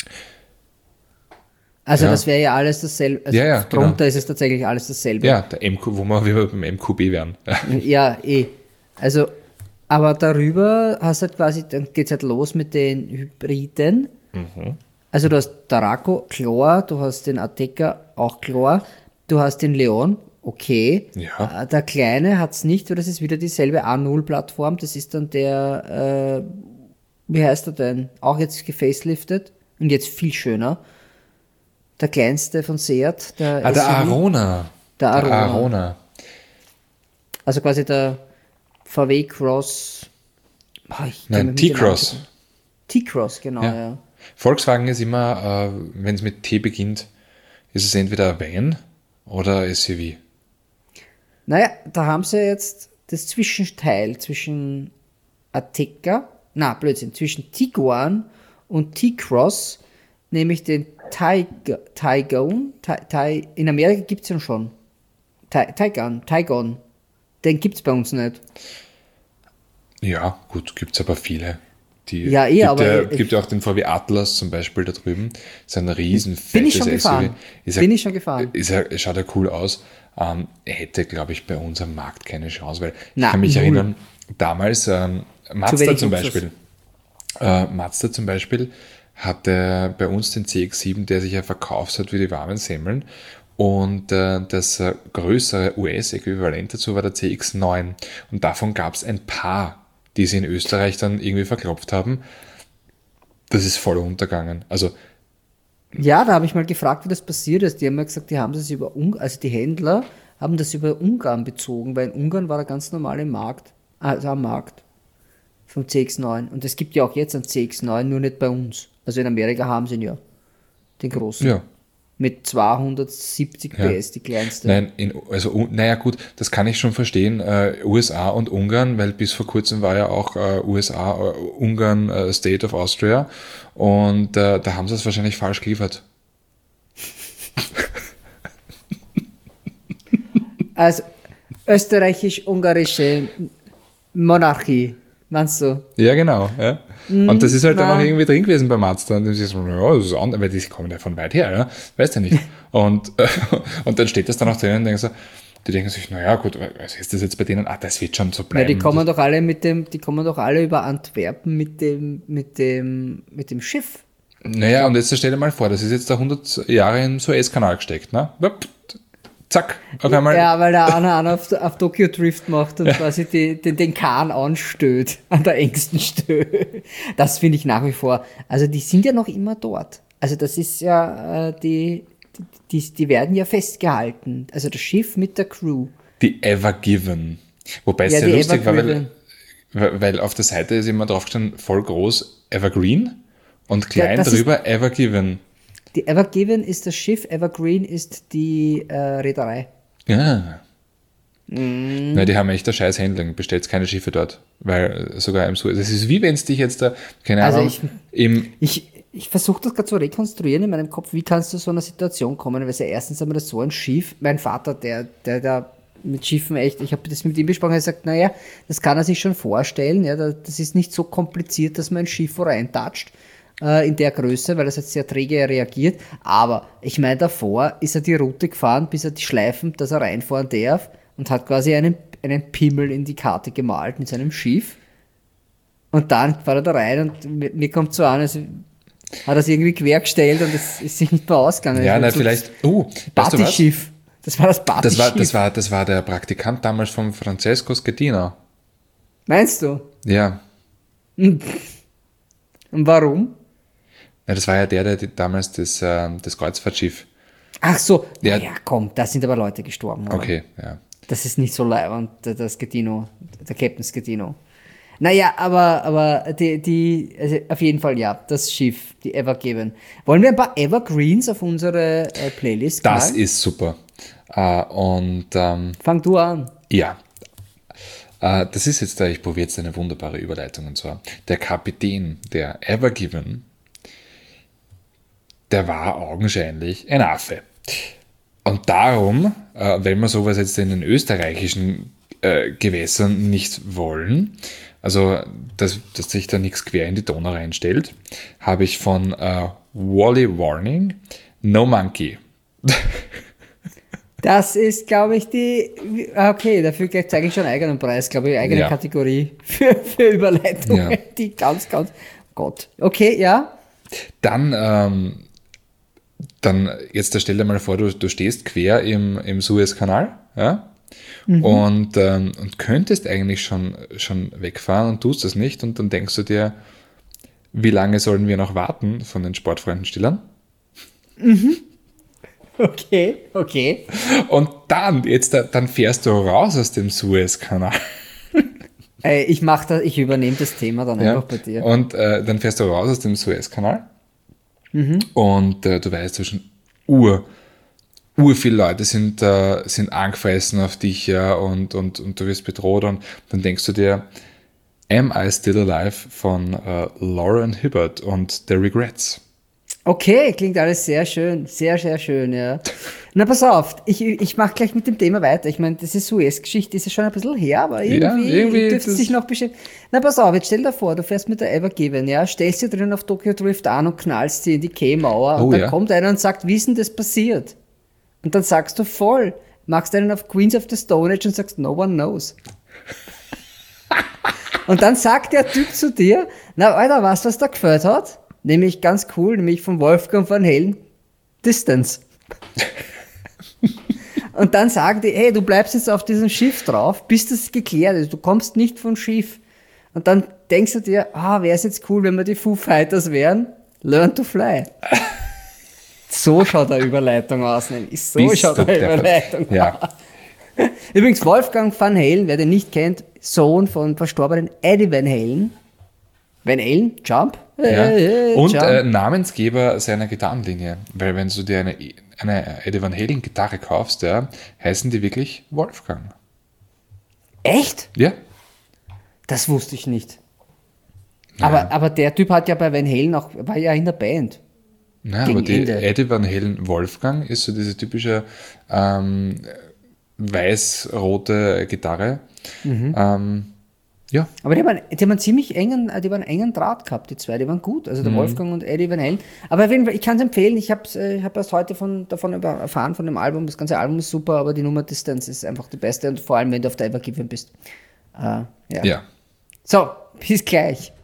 S1: Also das wäre ja alles dasselbe. Also drunter genau. Ist es tatsächlich alles dasselbe.
S2: Ja, wo wir beim MQB wären.
S1: Ja, Also, aber darüber hast du halt quasi, dann geht es halt los mit den Hybriden.
S2: Mhm.
S1: Also du hast Tarraco, klar, du hast den Ateca, auch klar, du hast den Leon, okay.
S2: Ja.
S1: Der Kleine hat es nicht, weil das ist wieder dieselbe A0-Plattform, das ist dann der, wie heißt er denn? Auch jetzt gefaceliftet und jetzt viel schöner. Der kleinste von Seat. Der
S2: Arona.
S1: Der Arona. Also quasi der VW Cross.
S2: T-Cross.
S1: T-Cross, genau, ja.
S2: Volkswagen ist immer, wenn es mit T beginnt, ist es entweder Van oder SUV.
S1: Naja, da haben sie jetzt das Zwischenteil zwischen Ateca, zwischen Tiguan und T-Cross, nämlich den Taygon. In Amerika gibt es ihn schon. Taygon. Den gibt es bei uns nicht.
S2: Ja, gut, gibt es aber viele. Gibt ja auch den VW Atlas zum Beispiel da drüben. Das ist ein riesen fettes SUV.
S1: Bin ich schon gefahren.
S2: Schaut ja cool aus. Hätte, glaube ich, bei uns am Markt keine Chance, weil ich kann mich erinnern, damals Mazda zum Beispiel hatte bei uns den CX-7, der sich ja verkauft hat wie die warmen Semmeln. Und das größere US-Äquivalent dazu war der CX-9. Und davon gab es ein paar, die sie in Österreich dann irgendwie verklopft haben. Das ist voll untergegangen. Also
S1: ja, da habe ich mal gefragt, wie das passiert ist. Die haben mir gesagt, die haben das über die Händler haben das über Ungarn bezogen, weil in Ungarn war er ganz normal am Markt. vom CX-9. Und es gibt ja auch jetzt einen CX-9, nur nicht bei uns. Also in Amerika haben sie ihn ja, den großen.
S2: Ja.
S1: Mit 270
S2: Ja.
S1: PS, die kleinste.
S2: Nein, naja gut, das kann ich schon verstehen, USA und Ungarn, weil bis vor kurzem war ja auch USA, Ungarn State of Austria und da haben sie es wahrscheinlich falsch geliefert.
S1: Also österreichisch-ungarische Monarchie, meinst du?
S2: Ja, genau. Ja. Und das ist halt dann auch
S1: nein.
S2: irgendwie drin gewesen beim Arzt. Und ich so, ja, das ist anders, weil die kommen ja von weit her, ja. Weißt du nicht. Und dann steht das dann auch drin und denken so, die denken sich, naja, gut, was ist das jetzt bei denen? Ah, das wird schon so
S1: Ja,
S2: bleiben.
S1: die kommen doch alle über Antwerpen mit dem Schiff.
S2: Naja, und jetzt stell dir mal vor, das ist jetzt da 100 Jahre im Suezkanal gesteckt, ne? Zack, auf einmal.
S1: Ja, weil der einer auf Tokyo Drift macht und quasi den Kahn anstößt, an der engsten Stö. Das finde ich nach wie vor. Also die sind ja noch immer dort. Also das ist ja, die werden ja festgehalten. Also das Schiff mit der Crew.
S2: Die Ever Given. Wobei es
S1: Ja,
S2: sehr
S1: die
S2: lustig war,
S1: Ever
S2: weil auf der Seite ist immer drauf gestanden, voll groß Evergreen und klein
S1: das
S2: drüber Ever Given.
S1: Die Ever Given ist das Schiff, Evergreen ist die Reederei.
S2: Ja. Na, die haben echt ein scheiß Handling. Bestellt keine Schiffe dort. Weil sogar im Suez. Es ist wie wenn es dich jetzt da, keine
S1: Also
S2: Ahnung,
S1: ich versuche das gerade zu rekonstruieren in meinem Kopf, wie kannst du so einer Situation kommen, weil es ja erstens einmal das so ein Schiff, mein Vater, der da mit Schiffen echt, ich habe das mit ihm besprochen, er hat gesagt, naja, das kann er sich schon vorstellen, ja, das ist nicht so kompliziert, dass man ein Schiff wo reintatscht, in der Größe, weil das jetzt sehr träge reagiert, aber ich meine, davor ist er die Route gefahren, bis er die Schleifen, dass er reinfahren darf und hat quasi einen Pimmel in die Karte gemalt mit seinem Schiff und dann fährt er da rein und mir kommt so an, also hat er es irgendwie quergestellt und es ist sich nicht mehr ausgegangen.
S2: ja, na,
S1: so
S2: vielleicht, weißt du was?
S1: Partyschiff. Das war das Partyschiff.
S2: Das war der Praktikant damals von Francesco Schettino.
S1: Meinst du?
S2: Ja.
S1: Und warum?
S2: Ja, das war ja der damals das Kreuzfahrtschiff.
S1: Ach so,
S2: Ja.
S1: ja komm, da sind aber Leute gestorben. Oder?
S2: Okay, ja.
S1: Das ist nicht so leibend, der Schettino, der Captain Schettino. Naja, aber also auf jeden Fall ja, das Schiff, die Ever Given. Wollen wir ein paar Evergreens auf unsere Playlist
S2: Das
S1: knallen?
S2: ist super.
S1: Fang du an.
S2: Ja. Das ist jetzt ich probiere jetzt eine wunderbare Überleitung und zwar, der Kapitän der Ever Given, der war augenscheinlich ein Affe. Und darum, wenn wir sowas jetzt in den österreichischen Gewässern nicht wollen, also dass sich da nichts quer in die Donau reinstellt, habe ich von Wally Warning No Monkey.
S1: Das ist, glaube ich, okay, dafür zeige ich schon einen eigenen Preis, glaube ich, eigene
S2: Ja.
S1: Kategorie für Überleitungen,
S2: Ja.
S1: die ganz, Gott. Okay, ja.
S2: Dann jetzt stell dir mal vor, du stehst quer im Suezkanal, ja, und könntest eigentlich schon wegfahren und tust das nicht und dann denkst du dir, wie lange sollen wir noch warten von den Sportfreundenstillern?
S1: Okay.
S2: Und dann fährst du raus aus dem Suezkanal.
S1: Ich übernehme das Thema dann
S2: Ja?
S1: einfach bei dir.
S2: Und dann fährst du raus aus dem Suezkanal und du weißt schon, viele Leute sind angefressen auf dich, ja, und du wirst bedroht und dann denkst du dir, Am I Still Alive von Lauren Hibbert und The Regrets.
S1: Okay, klingt alles sehr schön, sehr, sehr schön, ja. Na, pass auf, ich mache gleich mit dem Thema weiter. Ich meine, diese Suez-Geschichte ist ja schon ein bisschen her, aber irgendwie dürfte es sich noch beschäftigen. Na, pass auf, jetzt stell dir vor, du fährst mit der Ever Given, ja, stellst dir drin auf Tokyo Drift an und knallst sie in die Quaymauer und dann kommt einer und sagt, wie ist denn das passiert? Und dann sagst du voll, machst einen auf Queens of the Stone Age und sagst, no one knows. Und dann sagt der Typ zu dir, na, Alter, weißt du, was da gefällt hat? Nämlich ganz cool, nämlich von Wolfgang van Halen, Distance. Und dann sagen die, hey, du bleibst jetzt auf diesem Schiff drauf, bis das geklärt ist, du kommst nicht vom Schiff. Und dann denkst du dir, wäre es jetzt cool, wenn wir die Foo Fighters wären? Learn to fly. So schaut eine Überleitung aus, nämlich. So schaut eine Überleitung aus. Übrigens, Wolfgang van Halen, wer den nicht kennt, Sohn von verstorbenen Eddie Van Halen, Van Halen, Jump.
S2: Ja. Und
S1: Jump.
S2: Namensgeber seiner Gitarrenlinie. Weil wenn du dir eine Eddie Van Halen Gitarre kaufst, ja, heißen die wirklich Wolfgang.
S1: Echt?
S2: Ja.
S1: Das wusste ich nicht.
S2: Ja.
S1: Aber der Typ hat ja bei Van Halen auch, war ja in der Band.
S2: Ja,
S1: Gegen
S2: aber die
S1: Ende.
S2: Eddie Van Halen Wolfgang ist so diese typische weiß-rote Gitarre. Ja,
S1: Aber die haben einen ziemlich engen Draht gehabt, die zwei, die waren gut. Also der Wolfgang und Eddie Van Halen. Aber auf jeden Fall, ich kann es empfehlen, ich habe erst heute davon erfahren, von dem Album. Das ganze Album ist super, aber die Nummer Distance ist einfach die beste und vor allem, wenn du auf der Ever Given bist.
S2: ja.
S1: So, bis gleich.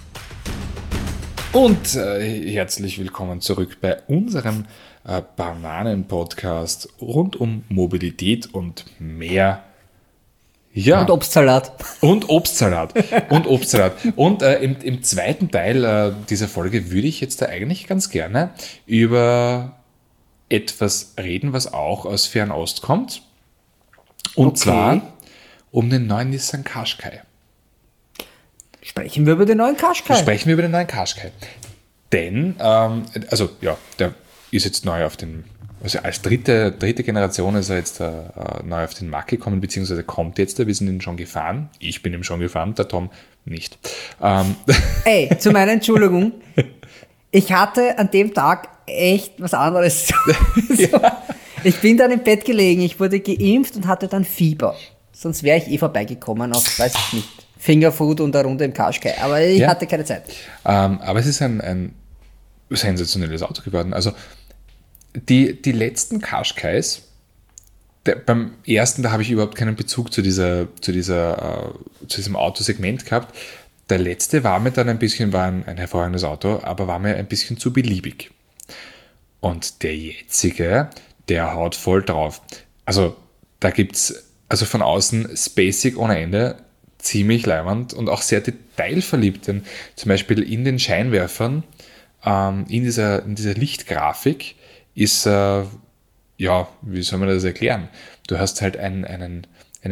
S2: Und herzlich willkommen zurück bei unserem Bananen-Podcast rund um Mobilität und mehr. Ja.
S1: Und Obstsalat.
S2: Und Obstsalat. Und im zweiten Teil dieser Folge würde ich jetzt da eigentlich ganz gerne über etwas reden, was auch aus Fernost kommt. Und zwar um den neuen Nissan Qashqai.
S1: Sprechen wir über den neuen Qashqai.
S2: Denn, der ist jetzt neu auf den, also als dritte Generation ist er jetzt neu auf den Markt gekommen, beziehungsweise kommt jetzt, wir sind ihn schon gefahren. Ich bin ihn schon gefahren, der Tom nicht.
S1: Ey, zu meiner Entschuldigung, ich hatte an dem Tag echt was anderes.
S2: Ja.
S1: Ich bin dann im Bett gelegen, ich wurde geimpft und hatte dann Fieber. Sonst wäre ich vorbeigekommen auf, weiß ich nicht, Fingerfood und eine Runde im Qashqai. Aber ich hatte keine Zeit.
S2: Aber es ist ein sensationelles Auto geworden. Also die letzten Qashqais, beim ersten, da habe ich überhaupt keinen Bezug zu diesem Autosegment gehabt. Der letzte war mir dann war ein hervorragendes Auto, aber war mir ein bisschen zu beliebig. Und der jetzige, der haut voll drauf. Also da gibt's also von außen spacig ohne Ende, ziemlich leiwand und auch sehr detailverliebt. Denn zum Beispiel in den Scheinwerfern, in dieser Lichtgrafik ist, wie soll man das erklären? Du hast halt einen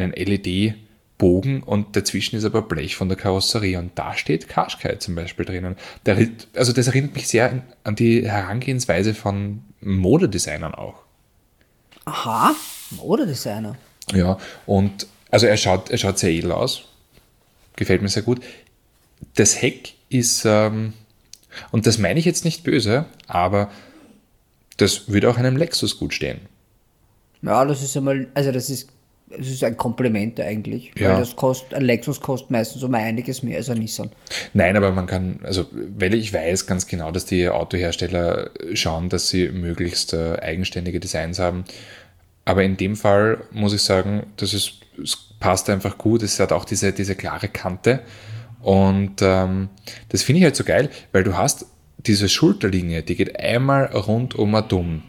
S2: LED-Bogen und dazwischen ist aber Blech von der Karosserie und da steht Qashqai zum Beispiel drinnen. Also das erinnert mich sehr an die Herangehensweise von Modedesignern auch.
S1: Aha, Modedesigner.
S2: Ja, und also er schaut sehr edel aus. Gefällt mir sehr gut. Das Heck ist, und das meine ich jetzt nicht böse, aber das würde auch einem Lexus gut stehen.
S1: Ja, das ist ein Kompliment eigentlich.
S2: Ja.
S1: Weil ein Lexus kostet meistens um einiges mehr als ein Nissan.
S2: Nein, aber man kann, weil ich weiß ganz genau, dass die Autohersteller schauen, dass sie möglichst eigenständige Designs haben. Aber in dem Fall muss ich sagen, es passt einfach gut. Es hat auch diese klare Kante. Und das finde ich halt so geil, weil du hast diese Schulterlinie, die geht einmal rundum dumm.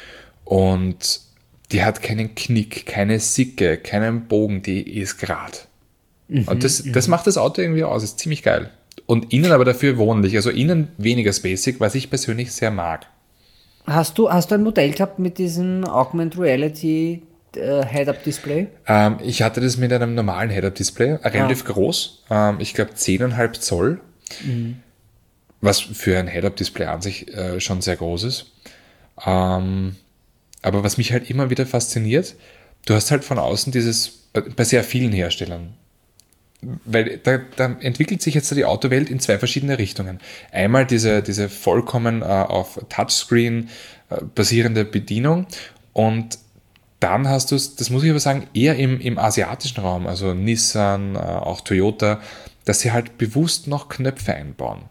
S2: Und die hat keinen Knick, keine Sicke, keinen Bogen, die ist gerade. Und das macht das Auto irgendwie aus, ist ziemlich geil. Und innen aber dafür wohnlich, also innen weniger spacig, was ich persönlich sehr mag.
S1: Hast du ein Modell gehabt mit diesem Augmented Reality Head-Up-Display?
S2: Ich hatte das mit einem normalen Head-Up-Display, relativ groß, ich glaube 10,5 Zoll, was für ein Head-Up-Display an sich schon sehr groß ist. Aber was mich halt immer wieder fasziniert, du hast halt von außen bei sehr vielen Herstellern, weil da entwickelt sich jetzt die Autowelt in zwei verschiedene Richtungen. Einmal diese vollkommen auf Touchscreen basierende Bedienung und dann hast du es, das muss ich aber sagen, eher im asiatischen Raum, also Nissan, auch Toyota, dass sie halt bewusst noch Knöpfe einbauen.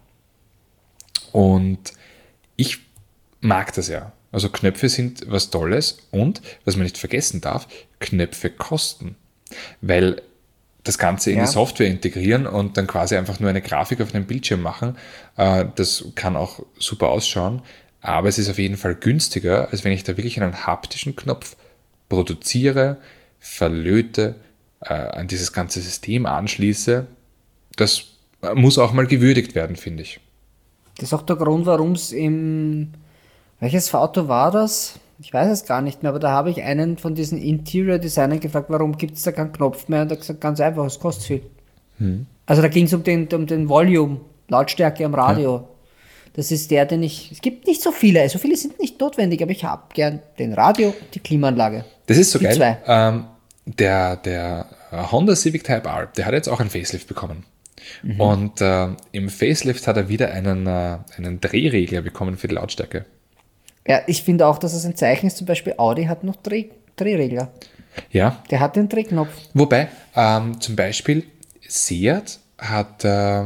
S2: Und ich mag das ja. Also Knöpfe sind was Tolles und, was man nicht vergessen darf, Knöpfe kosten. Weil das Ganze in die Software integrieren und dann quasi einfach nur eine Grafik auf einem Bildschirm machen, das kann auch super ausschauen, aber es ist auf jeden Fall günstiger, als wenn ich da wirklich einen haptischen Knopf produziere, verlöte, an dieses ganze System anschließe. Das muss auch mal gewürdigt werden, finde ich.
S1: Das ist auch der Grund, warum es welches Auto war das? Ich weiß es gar nicht mehr, aber da habe ich einen von diesen Interior-Designern gefragt, warum gibt es da keinen Knopf mehr? Und er hat gesagt, ganz einfach, es kostet viel. Also da ging es um den Volume, Lautstärke am Radio. Das ist der, den es gibt nicht so viele sind nicht notwendig, aber ich habe gern den Radio und die Klimaanlage.
S2: Das ist so
S1: die
S2: geil.
S1: Zwei.
S2: Der Honda Civic Type R, der hat jetzt auch einen Facelift bekommen. Und im Facelift hat er wieder einen Drehregler bekommen für die Lautstärke.
S1: Ja, ich finde auch, dass es ein Zeichen ist, zum Beispiel Audi hat noch Drehregler.
S2: Ja.
S1: Der hat den Drehknopf.
S2: Wobei, zum Beispiel Seat hat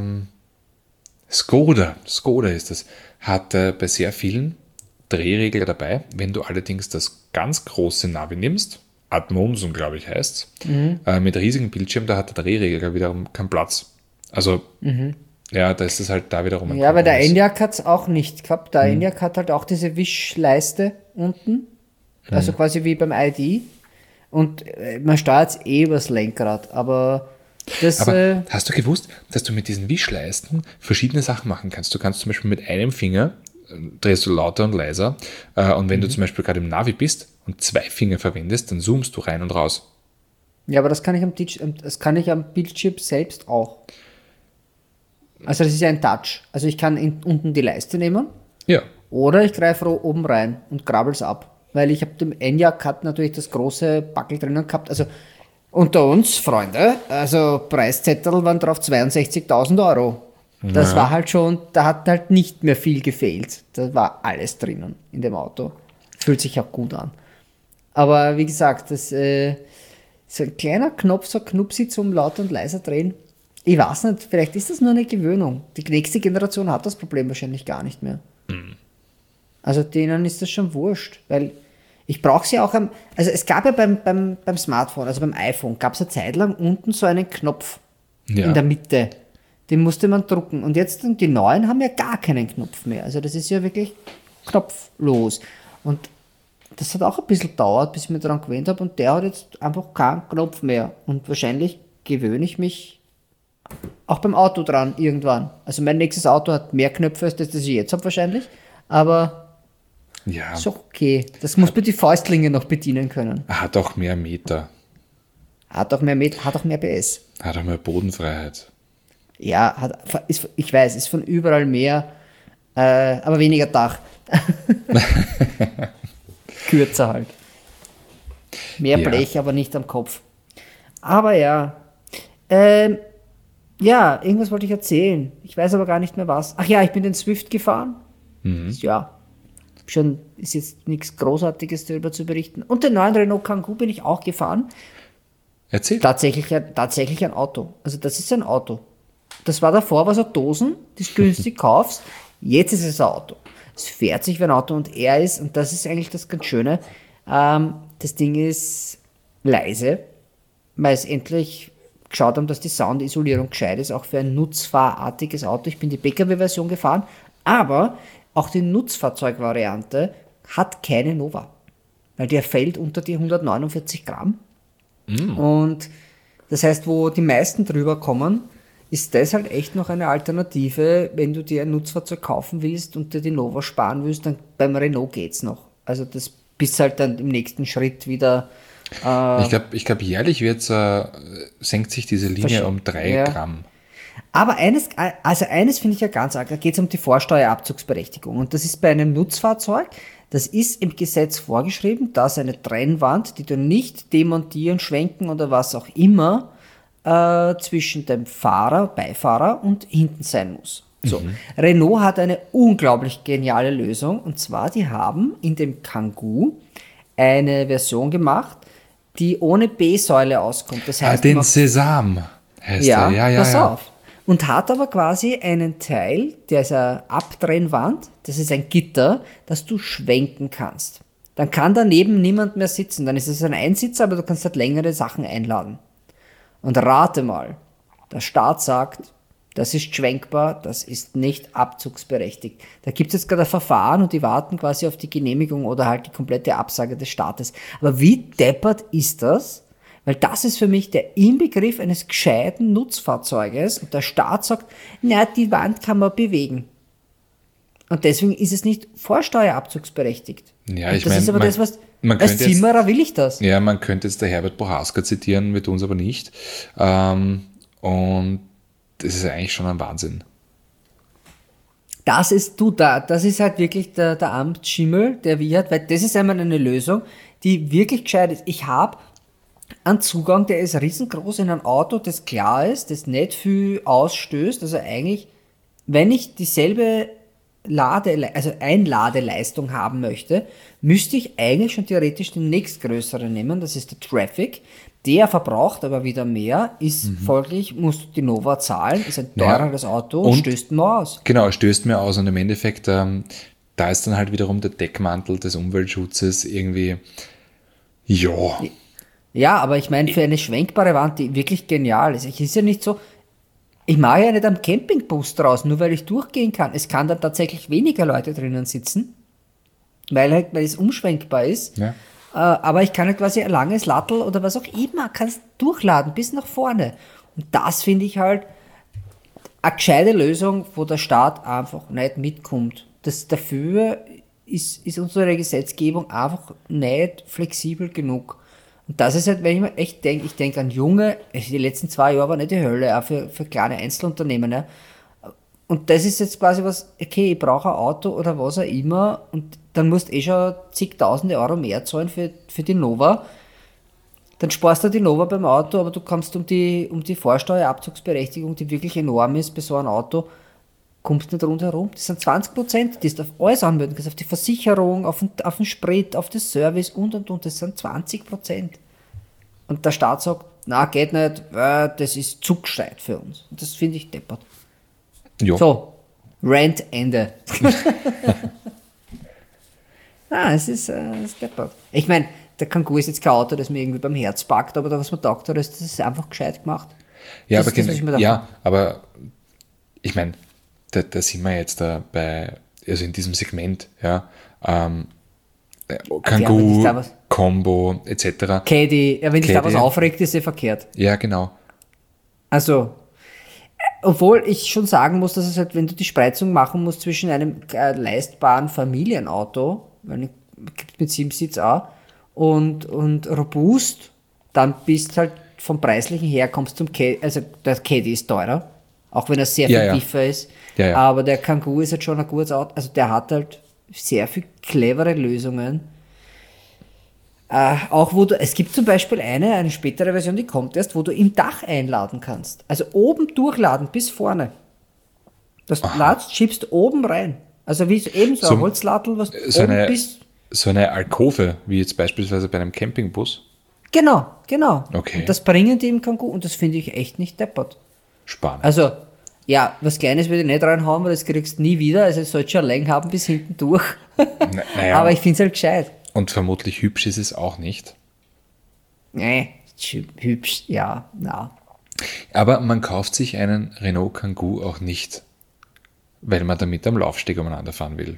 S2: Skoda ist das, hat bei sehr vielen Drehregler dabei. Wenn du allerdings das ganz große Navi nimmst, Atmonsun, glaube ich, heißt es, mit riesigem Bildschirm, da hat der Drehregler wiederum keinen Platz. Also, ja, da ist es halt da wiederum ein
S1: Ja, aber der
S2: Kompromiss.
S1: Enyaq hat es auch nicht gehabt. Der Enyaq hat halt auch diese Wischleiste unten, also quasi wie beim ID. Und man steuert es übers Lenkrad, aber das...
S2: Aber hast du gewusst, dass du mit diesen Wischleisten verschiedene Sachen machen kannst? Du kannst zum Beispiel mit einem Finger drehst du lauter und leiser und wenn du zum Beispiel gerade im Navi bist und 2 Finger verwendest, dann zoomst du rein und raus.
S1: Ja, aber das kann ich am Bildschirm selbst auch. Also das ist ja ein Touch. Also ich kann unten die Leiste nehmen
S2: Ja.
S1: oder ich greife oben rein und krabbel's ab. Weil ich habe dem Enyaq hat natürlich das große Backel drinnen gehabt. Also unter uns, Freunde, also Preiszettel waren drauf 62.000 Euro. Das war halt schon, da hat halt nicht mehr viel gefehlt. Da war alles drinnen in dem Auto. Fühlt sich auch gut an. Aber wie gesagt, das ist ein kleiner Knopf, so ein Knupsi zum lauter und leiser drehen. Ich weiß nicht, vielleicht ist das nur eine Gewöhnung. Die nächste Generation hat das Problem wahrscheinlich gar nicht mehr. Also denen ist das schon wurscht, weil ich brauche sie auch also es gab ja beim Smartphone, also beim iPhone, gab es eine Zeit lang unten so einen Knopf in der Mitte. Den musste man drucken. Und jetzt die neuen haben ja gar keinen Knopf mehr. Also das ist ja wirklich knopflos. Und das hat auch ein bisschen gedauert, bis ich mich daran gewöhnt habe. Und der hat jetzt einfach keinen Knopf mehr. Und wahrscheinlich gewöhne ich mich auch beim Auto dran irgendwann. Also mein nächstes Auto hat mehr Knöpfe als das ich jetzt habe wahrscheinlich. Aber
S2: Ja,
S1: ist auch okay. Das muss man die Fäustlinge noch bedienen können.
S2: hat auch mehr Meter,
S1: Hat auch mehr PS.
S2: hat auch mehr Bodenfreiheit.
S1: Ja, ich weiß, ist von überall mehr, aber weniger Dach. Kürzer halt. Mehr
S2: Ja.
S1: Blech, aber nicht am Kopf. Aber ja. Ja, irgendwas wollte ich erzählen. Ich weiß aber gar nicht mehr was. Ach ja, ich bin den Swift gefahren. Ja, ist jetzt nichts Großartiges darüber zu berichten. Und den neuen Renault Kangoo bin ich auch gefahren.
S2: Erzähl.
S1: Tatsächlich ein Auto. Also das ist ein Auto. Das war davor, was Dosen, die du günstig kaufst. Jetzt ist es ein Auto. Es fährt sich wie ein Auto und er ist, und das ist eigentlich das ganz Schöne, das Ding ist leise, weil es endlich geschaut haben, dass die Soundisolierung gescheit ist, auch für ein nutzfahrartiges Auto. Ich bin die PKW-Version gefahren, aber auch die Nutzfahrzeugvariante hat keine Nova, weil der fällt unter die 149 Gramm. Und das heißt, wo die meisten drüber kommen, ist das halt echt noch eine Alternative, wenn du dir ein Nutzfahrzeug kaufen willst und dir die Nova sparen willst, dann beim Renault geht's noch. Also das bist halt dann im nächsten Schritt wieder.
S2: Ich glaube, jährlich senkt sich diese Linie um 3
S1: Ja.
S2: Gramm.
S1: Aber eines finde ich ja ganz arg, da geht es um die Vorsteuerabzugsberechtigung. Und das ist bei einem Nutzfahrzeug, das ist im Gesetz vorgeschrieben, dass eine Trennwand, die du nicht demontieren, schwenken oder was auch immer, zwischen dem Beifahrer und hinten sein muss. So. Renault hat eine unglaublich geniale Lösung, und zwar, die haben in dem Kangoo eine Version gemacht, die ohne B-Säule auskommt. Das heißt,
S2: Den Sesam heißt
S1: ja,
S2: er. Ja,
S1: pass
S2: ja.
S1: auf. Und hat aber quasi einen Teil, der ist eine Abtrennwand, das ist ein Gitter, das du schwenken kannst. Dann kann daneben niemand mehr sitzen. Dann ist es ein Einsitzer, aber du kannst halt längere Sachen einladen. Und rate mal, der Staat sagt, das ist schwenkbar, das ist nicht abzugsberechtigt. Da gibt es jetzt gerade ein Verfahren und die warten quasi auf die Genehmigung oder halt die komplette Absage des Staates. Aber wie deppert ist das? Weil das ist für mich der Inbegriff eines gescheiten Nutzfahrzeuges und der Staat sagt, na, die Wand kann man bewegen. Und deswegen ist es nicht vorsteuerabzugsberechtigt.
S2: Ja,
S1: Und
S2: ich
S1: das
S2: mein,
S1: ist aber
S2: man-
S1: das, was
S2: man
S1: als
S2: könnte jetzt-
S1: Zimmerer will ich das.
S2: Ja, man könnte jetzt der Herbert Prohaska zitieren, mit uns aber nicht. Und das ist eigentlich schon ein Wahnsinn.
S1: Das ist das ist halt wirklich der Amtsschimmel, der wir hat, weil das ist einmal eine Lösung, die wirklich gescheit ist. Ich habe einen Zugang, der ist riesengroß in ein Auto, das klar ist, das nicht viel ausstößt. Also eigentlich, wenn ich dieselbe Einladeleistung haben möchte, müsste ich eigentlich schon theoretisch den nächstgrößeren nehmen, das ist der Traffic. Der verbraucht aber wieder mehr, ist folglich, musst du die Nova zahlen, ist ein teureres Auto und stößt mir aus.
S2: Genau, stößt mir aus und im Endeffekt, da ist dann halt wiederum der Deckmantel des Umweltschutzes irgendwie, ja.
S1: Ja, aber ich meine, für eine schwenkbare Wand, die wirklich genial ist. Es ist ja nicht so, ich mache ja nicht am Campingbus draus, nur weil ich durchgehen kann. Es kann dann tatsächlich weniger Leute drinnen sitzen, weil es umschwenkbar ist.
S2: Ja.
S1: Aber ich kann halt quasi ein langes Lattel oder was auch immer, kannst durchladen bis nach vorne. Und das finde ich halt eine gescheite Lösung, wo der Staat einfach nicht mitkommt. Dafür ist unsere Gesetzgebung einfach nicht flexibel genug. Und das ist halt, wenn ich mir echt denke, ich denke an Junge, die letzten 2 Jahre war nicht die Hölle, auch für kleine Einzelunternehmen. Ne? Und das ist jetzt quasi was, okay, ich brauche ein Auto oder was auch immer und dann musst du schon zigtausende Euro mehr zahlen für die Nova. Dann sparst du die Nova beim Auto, aber du kommst um die Vorsteuerabzugsberechtigung, die wirklich enorm ist bei so einem Auto, kommst nicht rundherum. Das sind 20%, die du auf alles anmelden kannst, auf die Versicherung, auf den Sprit, auf den Service und. Das sind 20%. Und der Staat sagt, na, geht nicht, das ist zu gescheit für uns. Und das finde ich deppert.
S2: Jo.
S1: So, Rant Ende. Es ist deppert. Ich meine, der Kangoo ist jetzt kein Auto, das mir irgendwie beim Herz packt, aber was man taugt, das ist einfach gescheit gemacht.
S2: Ja,
S1: Das,
S2: aber ich meine, da sind wir jetzt also in diesem Segment, ja, Kangoo, Combo, etc.
S1: Caddy, ja, wenn dich da was aufregt, ist verkehrt.
S2: Ja, genau.
S1: Also, obwohl ich schon sagen muss, dass es halt, wenn du die Spreizung machen musst zwischen einem leistbaren Familienauto, mit 7 Sitz auch, und robust, dann bist halt vom preislichen her, kommst zum Caddy, also der Caddy ist teurer, auch wenn er sehr viel tiefer ist, aber der Kangoo ist halt schon ein gutes Auto, also der hat halt sehr viel clevere Lösungen. Auch es gibt zum Beispiel eine spätere Version, die kommt erst, wo du im Dach einladen kannst. Also oben durchladen bis vorne. Das ladst, schiebst oben rein. Also wie eben so ein Holzlattel, was oben bis...
S2: So eine Alkove, wie jetzt beispielsweise bei einem Campingbus?
S1: Genau.
S2: Okay.
S1: Und das bringen die im Kangoo und das finde ich echt nicht deppert.
S2: Spannend.
S1: Also, ja, was Kleines würde ich nicht reinhauen, weil das kriegst du nie wieder. Also es sollte schon Länge haben bis hinten durch.
S2: Naja.
S1: Aber ich finde es halt gescheit.
S2: Und vermutlich hübsch ist es auch nicht.
S1: Nee, hübsch, ja, na.
S2: Aber man kauft sich einen Renault Kangoo auch nicht, weil man damit am Laufsteg umeinander fahren will.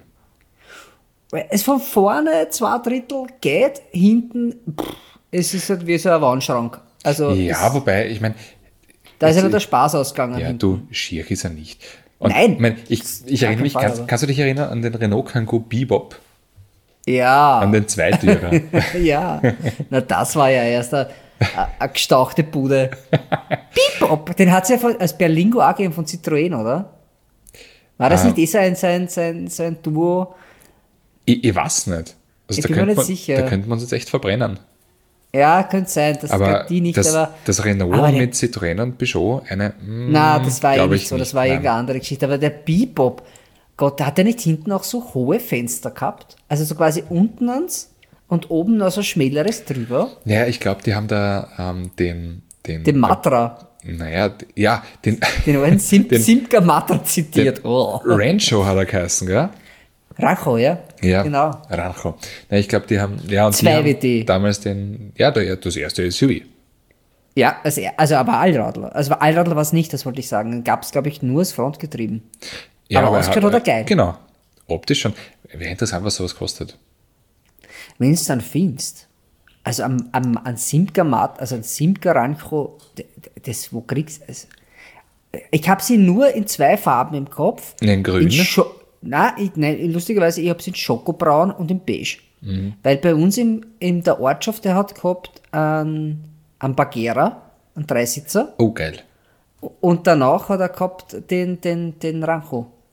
S1: Es von vorne 2/3 geht, hinten, es ist halt wie so ein Wandschrank. Also
S2: ja, wobei, ich meine...
S1: Da ist ja nur der Spaß ausgegangen.
S2: Ja,
S1: hinten.
S2: du, schier ist er nicht. Und,
S1: Nein!
S2: Ich erinnere mich, kannst du dich erinnern an den Renault Kangoo Bebop?
S1: Ja.
S2: An den Zweitürer.
S1: Ja, na das war ja erst eine gestauchte Bude. Bebop, den hat es ja als Berlingo auch gegeben von Citroën, oder? War das nicht sein Duo?
S2: Ich weiß nicht. Also
S1: Ich bin mir nicht sicher.
S2: Da könnte man uns jetzt echt verbrennen.
S1: Ja, könnte sein, das
S2: aber
S1: die nicht,
S2: das Renault mit Citroën und Peugeot,
S1: na, das war eh nicht so, das war
S2: nein.
S1: irgendeine andere Geschichte. Aber der Bebop, Gott, hat der nicht hinten auch so hohe Fenster gehabt? Also so quasi unten ans und oben noch so schmäleres drüber?
S2: Ja, ich glaube, die haben da den
S1: Matra.
S2: Naja, ja, den
S1: alten Simca Matra zitiert.
S2: Rancho hat er geheißen, gell?
S1: Rancho, ja?
S2: Ja,
S1: genau.
S2: Rancho. Na, ich glaube, die haben, ja, und
S1: 2WD.
S2: Die haben damals das erste SUV.
S1: Ja, also aber Allradler. Also Allradler war es nicht, das wollte ich sagen. Dann gab es, glaube ich, nur das Frontgetrieben.
S2: Ja,
S1: aber ausgeschaut oder geil?
S2: Genau. Optisch schon. Wäre interessant, was sowas kostet.
S1: Wenn du es dann findest, also an Simca Mat, also an Simca Rancho, das, wo kriegst du, also, ich habe sie nur in 2 Farben im Kopf.
S2: In grün?
S1: Nein, lustigerweise, ich habe sie in Schokobraun und in Beige. Weil bei uns in der Ortschaft, der hat gehabt einen Bagheera, einen Dreisitzer.
S2: Oh, geil.
S1: Und danach hat er gehabt den Rancho.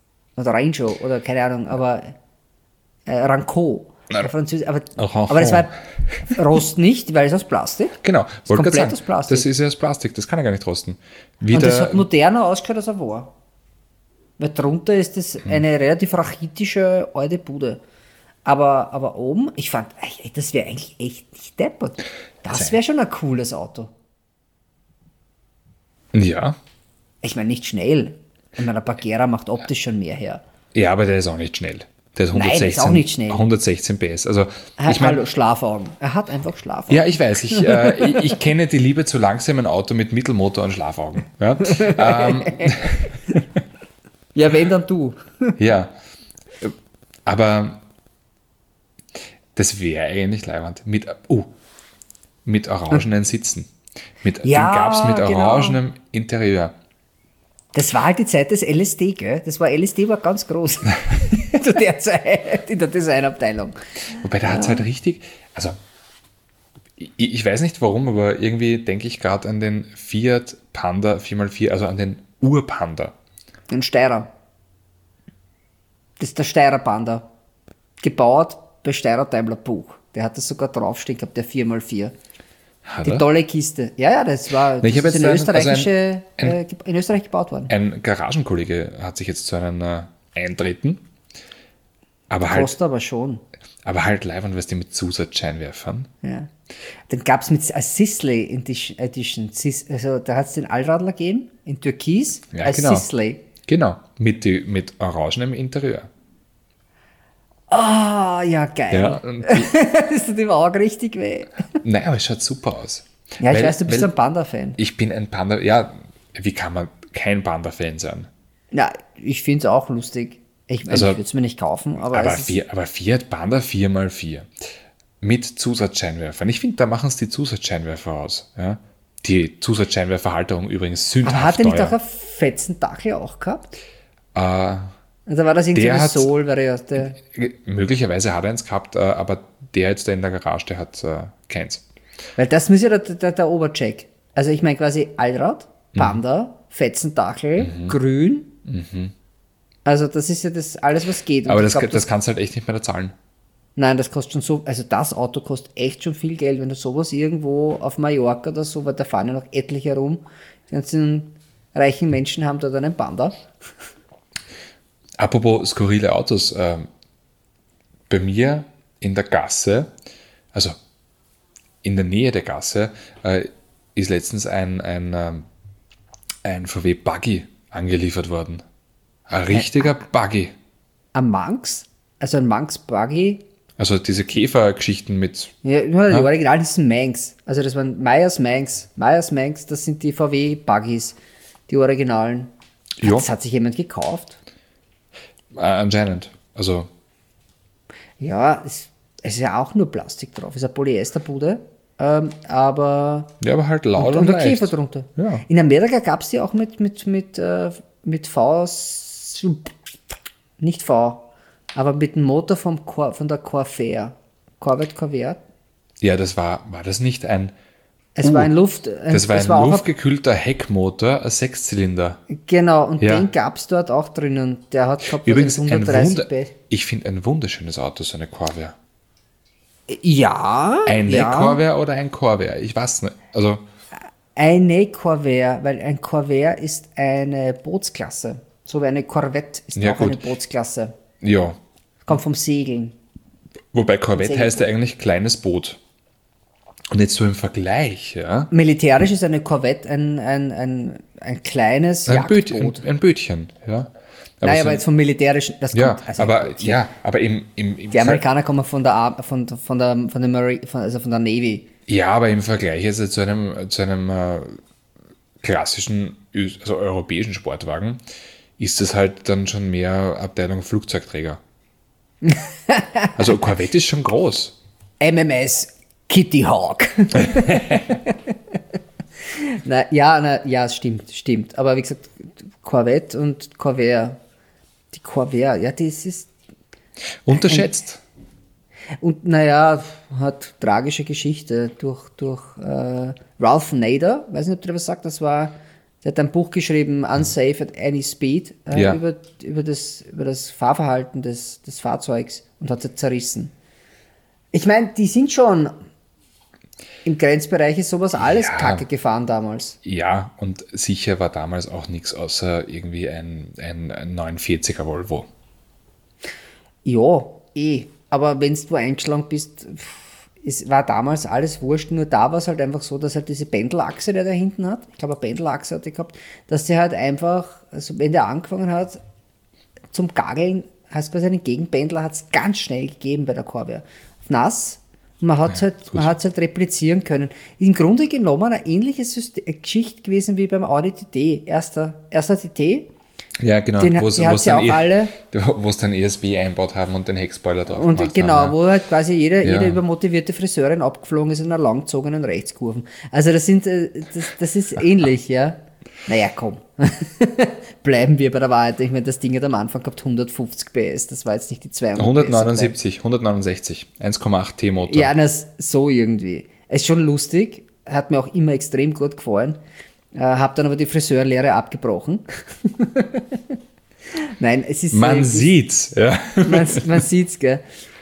S1: oder Range oder keine Ahnung, aber Ranco. Französisch, aber das war Rost nicht, weil es aus Plastik.
S2: Genau, wollte
S1: komplett
S2: gerade
S1: aus
S2: sagen,
S1: Plastik.
S2: das ist ja aus Plastik, das kann ja gar nicht rosten.
S1: Und das hat moderner ausgeschaut, als er war. Weil drunter ist das eine relativ rachitische alte Bude. Aber oben, ich fand, ey, das wäre eigentlich echt nicht deppert. Das wäre schon ein cooles Auto.
S2: Ja.
S1: Ich meine, nicht schnell. Ich meine, der Pagera macht optisch schon mehr her.
S2: Ja, aber der ist auch nicht schnell. Der ist 116,
S1: Nein, der ist auch nicht schnell.
S2: 116 PS. Also,
S1: Hallo, Schlafaugen. Er hat einfach Schlafaugen.
S2: Ja, ich weiß. Ich kenne die Liebe zu langsamen Auto mit Mittelmotor und Schlafaugen. Ja,
S1: ja, wenn dann du.
S2: ja. Aber das wäre eigentlich leibend. Mit orangenen Sitzen. Den gab es mit orangenem Interieur.
S1: Das war halt die Zeit des LSD, gell? LSD war ganz groß. Zu der Zeit in der Designabteilung.
S2: Wobei da hat es halt richtig, also ich weiß nicht warum, aber irgendwie denke ich gerade an den Fiat Panda 4x4, also an den Urpanda.
S1: Ein Steirer. Das ist der Steirer Panda. Gebaut bei Steirer Daimler Buch. Der hat das sogar draufstehen gehabt, der 4x4. Die tolle Kiste. Ja, das war
S2: in
S1: Österreich gebaut worden.
S2: Ein Garagenkollege hat sich jetzt zu einem eintreten.
S1: Kostet aber schon.
S2: Aber halt live und was die mit Zusatzscheinwerfern.
S1: Ja. Dann gab es mit Sisley Edition. Also da hat es den Allradler gegeben, in Türkis,
S2: genau.
S1: Sisley.
S2: Genau, mit orangenem Interieur.
S1: Ah, ja, geil.
S2: Ja,
S1: das tut im Auge richtig weh.
S2: Nein, aber es schaut super aus.
S1: Ja, ich weiß, du bist ein Panda-Fan.
S2: Ich bin ein Panda, ja, wie kann man kein Panda-Fan sein?
S1: Na, ich finde es auch lustig. Ich würde es mir nicht kaufen, aber
S2: Fiat Panda 4x4 mit Zusatzscheinwerfern. Ich finde, da machen es die Zusatzscheinwerfer aus. Ja? Die Zusatzscheinwerferhalterung übrigens sündhaft
S1: aber hat er nicht
S2: teuer.
S1: auch einen fetzen Dachel auch gehabt? Also war das irgendwie
S2: der
S1: eine
S2: hat-
S1: Soul-Variante?
S2: Möglicherweise hat er eins gehabt, aber der jetzt da in der Garage, der hat keins.
S1: Weil das muss ja der Obercheck. Also ich meine quasi Allrad, Panda, fetzen Dachel, grün. Also das ist ja das alles, was geht. Und
S2: Aber
S1: ich glaub,
S2: das kannst du halt echt nicht mehr da zahlen.
S1: Nein, das kostet schon so, also das Auto kostet echt schon viel Geld, wenn du sowas irgendwo auf Mallorca oder so, weil da fahren ja noch etliche herum, die ganzen reichen Menschen haben dort einen Panda.
S2: Apropos skurrile Autos, bei mir in der Gasse, also in der Nähe der Gasse, ist letztens ein VW Buggy angeliefert worden. Ein richtiger Buggy.
S1: Ein Manx, also ein Manx Buggy.
S2: Also diese Käfergeschichten mit.
S1: Ja, die Original ist ein Manx. Also das waren Meyers Manx. Meyers Manx, das sind die VW Buggies, die Originalen.
S2: Ja.
S1: Das hat sich jemand gekauft.
S2: Anscheinend. Also.
S1: Ja, es ist ja auch nur Plastik drauf. Es ist eine Polyesterbude, aber
S2: Ja, aber halt laut
S1: und
S2: und
S1: der Käfer
S2: leicht.
S1: drunter.
S2: Ja.
S1: In Amerika gab es die auch mit V, nicht V, aber mit dem Motor von der Corvair. Corvette.
S2: Ja, war das nicht ein.
S1: Es war ein
S2: Das war
S1: es
S2: ein
S1: auch
S2: luftgekühlter Heckmotor, ein Sechszylinder.
S1: genau, und
S2: Ja.
S1: den gab es dort auch drinnen. Der hat gehabt
S2: Übrigens,
S1: 130 PS.
S2: ich finde ein wunderschönes Auto, so eine Corvair.
S1: Ja,
S2: Eine
S1: ja.
S2: Corvair oder ein Corvair? Ich weiß nicht. Also,
S1: Eine Corvair, weil ein Corvair ist eine Bootsklasse. So wie eine Corvette ist
S2: Ja,
S1: auch eine
S2: gut.
S1: Bootsklasse.
S2: ja.
S1: Kommt vom Segeln.
S2: Wobei Corvette
S1: Sehr
S2: heißt ja eigentlich kleines Boot. Und jetzt so im Vergleich, ja.
S1: Militärisch ist eine Corvette ein kleines Jagdboot.
S2: Ein Bötchen, ja.
S1: Nein,
S2: so-
S1: aber jetzt vom Militärischen, das
S2: ja,
S1: kommt. Also,
S2: aber im
S1: die Amerikaner kommen von der Navy.
S2: Ja, aber im Vergleich jetzt zu einem klassischen, also europäischen Sportwagen, ist das halt dann schon mehr Abteilung Flugzeugträger. Also Corvette ist schon groß.
S1: MMS Kitty Hawk. Ja, es stimmt. Aber wie gesagt, Corvette und Corvair. Die Corvair, ja, das ist.
S2: Unterschätzt.
S1: Und naja, hat tragische Geschichte durch Ralph Nader, weiß nicht, ob du was sagt, das war Der hat ein Buch geschrieben, Unsafe at Any Speed,
S2: Ja.
S1: über das Fahrverhalten des Fahrzeugs und hat es zerrissen. Ich meine, die sind schon im Grenzbereich ist sowas alles
S2: Ja.
S1: Kacke gefahren damals.
S2: Ja, und sicher war damals auch nichts außer irgendwie ein 49er Volvo.
S1: Ja, aber wenn du eingeschlagen bist, es war damals alles wurscht, nur da war es halt einfach so, dass halt diese Pendelachse, der da hinten hat, ich glaube eine Pendelachse hat die gehabt, dass der halt einfach, also wenn der angefangen hat zum Gageln, hast quasi einen Gegenpendler, hat es ganz schnell gegeben bei der Corvair. Auf nass, man hat es halt replizieren können. Im Grunde genommen eine ähnliche Geschichte gewesen wie beim Audi TT. Erster TT,
S2: Ja, genau,
S1: die hat's ja auch alle.
S2: wo es dann ESB einbaut haben und den Heckspoiler drauf
S1: Und
S2: gemacht
S1: genau,
S2: haben.
S1: wo halt quasi jede
S2: Ja.
S1: übermotivierte Friseurin abgeflogen ist in einer langgezogenen Rechtskurven. Also das ist ähnlich, ja. Naja, komm. Bleiben wir bei der Wahrheit. Ich meine, das Ding hat am Anfang gehabt 150 PS. Das war jetzt nicht die 200
S2: 169, 169, 1,8 T-Motor.
S1: Ja, so irgendwie. Ist schon lustig. Hat mir auch immer extrem gut gefallen. Hab dann aber die Friseurlehre abgebrochen. Nein, es ist...
S2: Man sieht's, ja.
S1: Man sieht's, gell.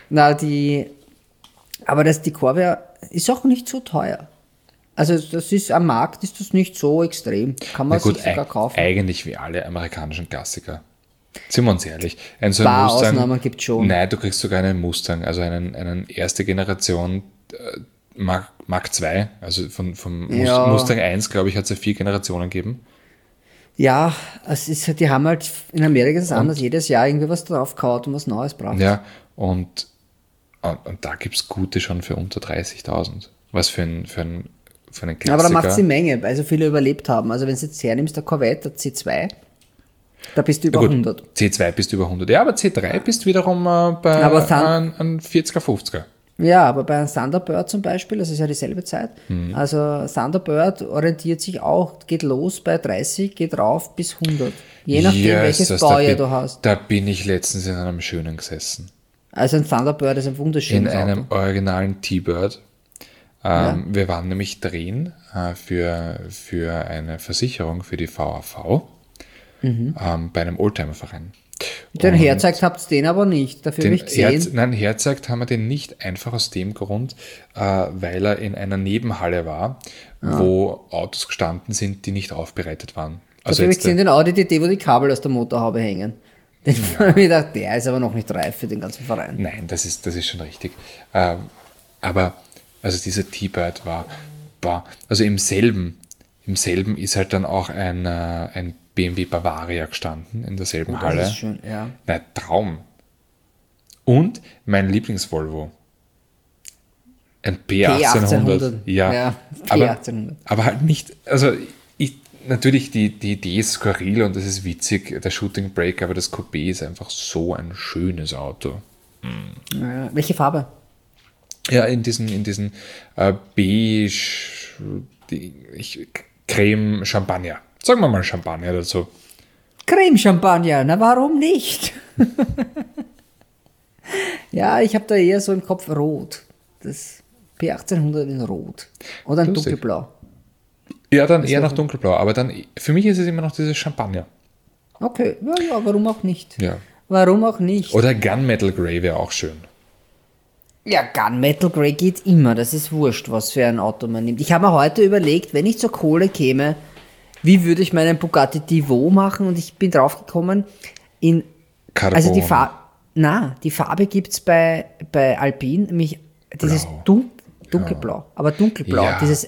S1: Aber die Corvair ist auch nicht so teuer. Also das ist am Markt ist das nicht so extrem. Kann man
S2: Na gut,
S1: sich sogar kaufen.
S2: eigentlich wie alle amerikanischen Klassiker. Sind wir uns ehrlich. Ein
S1: Paar
S2: Mustang,
S1: Ausnahmen gibt's schon.
S2: Nein, du kriegst sogar einen Mustang, also einen erste Generation Mark II, also vom
S1: Ja.
S2: Mustang 1, glaube ich, hat es ja 4 Generationen gegeben.
S1: Ja, die haben halt in Amerika ist es anders, jedes Jahr irgendwie was draufgehauen und was Neues braucht.
S2: Ja, und da gibt es gute schon für unter 30.000. Was für einen Klassiker.
S1: Aber da macht es die Menge, weil so viele überlebt haben. Also wenn du jetzt hernimmst, der Corvette, der C2, da bist du über 100.
S2: C2 bist du über 100. Ja, aber C3 bist wiederum bei
S1: Aber
S2: einem 40er, 50er.
S1: Ja, aber bei einem Thunderbird zum Beispiel, das ist ja dieselbe Zeit,
S2: Mhm.
S1: also Thunderbird orientiert sich auch, geht los bei 30, geht rauf bis 100. Je nachdem, welches
S2: Jesus,
S1: Baujahr du hast.
S2: Da bin ich letztens in einem schönen gesessen.
S1: Also ein Thunderbird ist ein
S2: In
S1: wunderschönes
S2: einem
S1: Auto.
S2: originalen T-Bird.
S1: Ja.
S2: Wir waren nämlich drehen für eine Versicherung für die VAV
S1: Mhm.
S2: bei einem Oldtimer-Verein.
S1: Den herzeigt habt ihr den aber nicht, dafür habe ich gesehen.
S2: Herzeigt haben wir den nicht einfach aus dem Grund, weil er in einer Nebenhalle war, wo Autos gestanden sind, die nicht aufbereitet waren. Also
S1: Dafür habe ich
S2: jetzt,
S1: gesehen den Audi TT, wo die Kabel aus der Motorhaube hängen. Den habe ich mir gedacht, der ist aber noch nicht reif für den ganzen Verein.
S2: nein, das ist schon richtig. Aber also dieser T-Bird war, also im selben ist halt dann auch ein BMW Bavaria gestanden in derselben Halle.
S1: Das ist schön, ja.
S2: Na, Traum. Und mein Lieblings-Volvo. Ein P1800.
S1: Ja, P1800.
S2: Aber halt nicht, also natürlich die Idee ist skurril und das ist witzig, der Shooting Brake, aber das Coupé ist einfach so ein schönes Auto.
S1: Ja, welche Farbe?
S2: Ja, in diesen beige, Creme Champagner. Sagen wir mal Champagner dazu.
S1: Creme Champagner, na warum nicht? Ja, ich habe da eher so im Kopf rot. Das P1800 in rot. Oder ein
S2: Lustig.
S1: dunkelblau.
S2: Ja, dann eher nach dunkelblau, aber dann, für mich ist es immer noch dieses Champagner.
S1: Okay, ja, warum auch nicht?
S2: Ja.
S1: Warum auch nicht?
S2: Oder Gunmetal Grey wäre auch schön.
S1: Ja, Gunmetal Grey geht immer, das ist wurscht, was für ein Auto man nimmt. Ich habe mir heute überlegt, wenn ich zur Kohle käme, wie würde ich meinen Bugatti Divo machen, und ich bin drauf gekommen,
S2: Carbon.
S1: also die Farbe gibt es bei Alpine, nämlich dieses
S2: Blau.
S1: dunkelblau, aber dunkelblau,
S2: Ja.
S1: dieses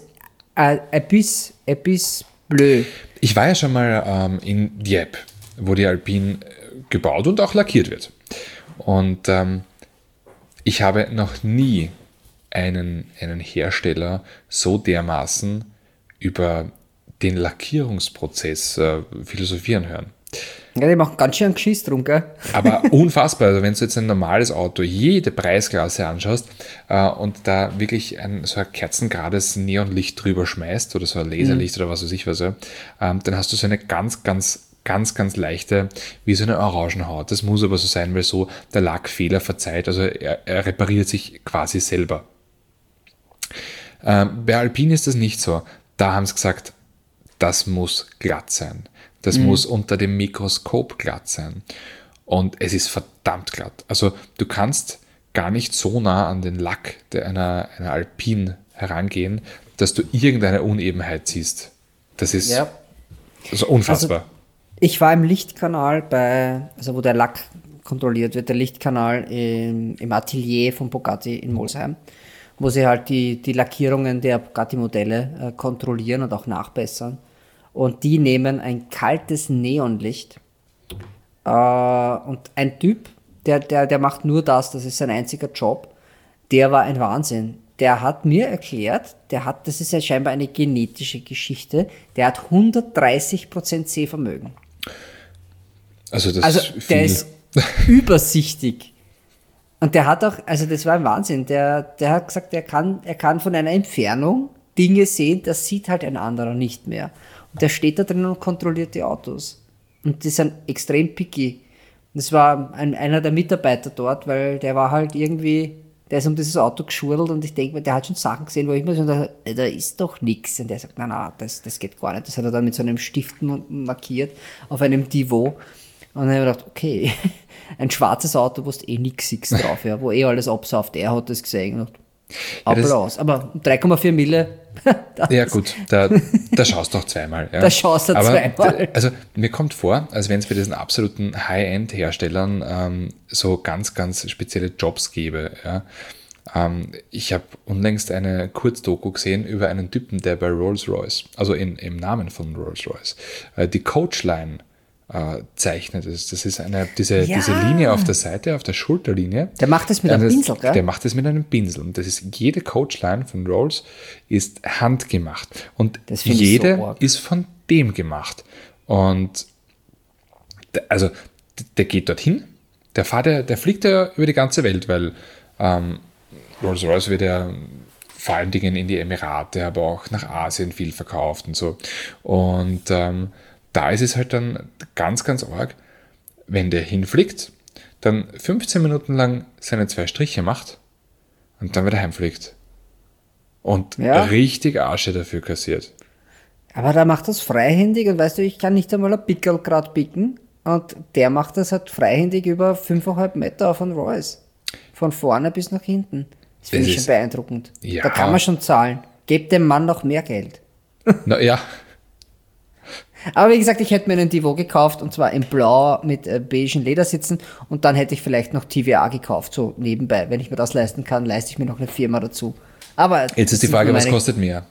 S1: Abyss Bleu.
S2: Ich war ja schon mal in Dieppe, wo die Alpine gebaut und auch lackiert wird. Und ich habe noch nie einen Hersteller so dermaßen über den Lackierungsprozess philosophieren hören.
S1: Ja, die machen ganz schön einen Geschiss drum, gell?
S2: Aber unfassbar, also wenn du jetzt ein normales Auto, jede Preisklasse anschaust und da wirklich so ein kerzengerades Neonlicht drüber schmeißt oder so ein Laserlicht oder was weiß ich was, dann hast du so eine ganz leichte, wie so eine Orangenhaut. Das muss aber so sein, weil so der Lackfehler verzeiht, also er repariert sich quasi selber. Bei Alpine ist das nicht so. Da haben sie gesagt, das muss glatt sein. Das muss unter dem Mikroskop glatt sein. Und es ist verdammt glatt. Also du kannst gar nicht so nah an den Lack einer Alpine herangehen, dass du irgendeine Unebenheit siehst. Das ist also unfassbar.
S1: Also, ich war im Lichtkanal wo der Lack kontrolliert wird, der Lichtkanal im Atelier von Bugatti in Molsheim, wo sie halt die Lackierungen der Bugatti-Modelle kontrollieren und auch nachbessern. Und die nehmen ein kaltes Neonlicht. Und ein Typ, der macht nur das ist sein einziger Job, der war ein Wahnsinn. Der hat mir erklärt, das ist ja scheinbar eine genetische Geschichte, der hat 130% Sehvermögen.
S2: Also ist viel.
S1: Der ist übersichtig. Und der hat auch, also das war ein Wahnsinn, der hat gesagt, er kann von einer Entfernung Dinge sehen, das sieht halt ein anderer nicht mehr. Und der steht da drin und kontrolliert die Autos. Und die sind extrem picky. Das war einer der Mitarbeiter dort, weil der war halt irgendwie, der ist um dieses Auto geschurdelt und ich denke mir, der hat schon Sachen gesehen, wo ich mir so dachte, da ist doch nichts. Und der sagt, nein, das geht gar nicht. Das hat er dann mit so einem Stift markiert auf einem Divo. Und dann habe ich gedacht, okay, ein schwarzes Auto, wo du nichts siehst drauf, wo alles absauft. Er hat das gesehen. Und Applaus. Aber 3,4 Mille.
S2: Ja gut, da schaust du doch zweimal. Ja.
S1: Da schaust du zweimal.
S2: Also mir kommt vor, als wenn es bei diesen absoluten High-End-Herstellern so ganz, ganz spezielle Jobs gäbe. Ja. Ich habe unlängst eine Kurzdoku gesehen über einen Typen, der bei Rolls-Royce, also im Namen von Rolls-Royce, die Coachline zeichnet. Das ist diese Linie auf der Seite, auf der Schulterlinie.
S1: Der macht das mit einem Pinsel, gell?
S2: Der macht das mit einem Pinsel. Und das ist, jede Coachline von Rolls ist handgemacht. Und jede so ist von dem gemacht. Und der geht dorthin, der fliegt ja über die ganze Welt, weil Rolls-Royce wird ja vor allen Dingen in die Emirate, aber auch nach Asien viel verkauft und so. Und da ist es halt dann ganz, ganz arg, wenn der hinfliegt, dann 15 Minuten lang seine 2 Striche macht und dann wieder heimfliegt. Und richtig Arsche dafür kassiert.
S1: Aber der macht das freihändig und weißt du, ich kann nicht einmal ein Pickel gerade picken und der macht das halt freihändig über 5,5 Meter von Royce. Von vorne bis nach hinten. Das finde ich schon beeindruckend.
S2: Ja.
S1: Da kann man schon zahlen. Gebt dem Mann noch mehr Geld.
S2: Na ja.
S1: Aber wie gesagt, ich hätte mir einen Divo gekauft und zwar in Blau mit beigen Ledersitzen und dann hätte ich vielleicht noch TVA gekauft, so nebenbei. Wenn ich mir das leisten kann, leiste ich mir noch eine Firma dazu. Aber
S2: jetzt ist die Frage, was kostet mehr?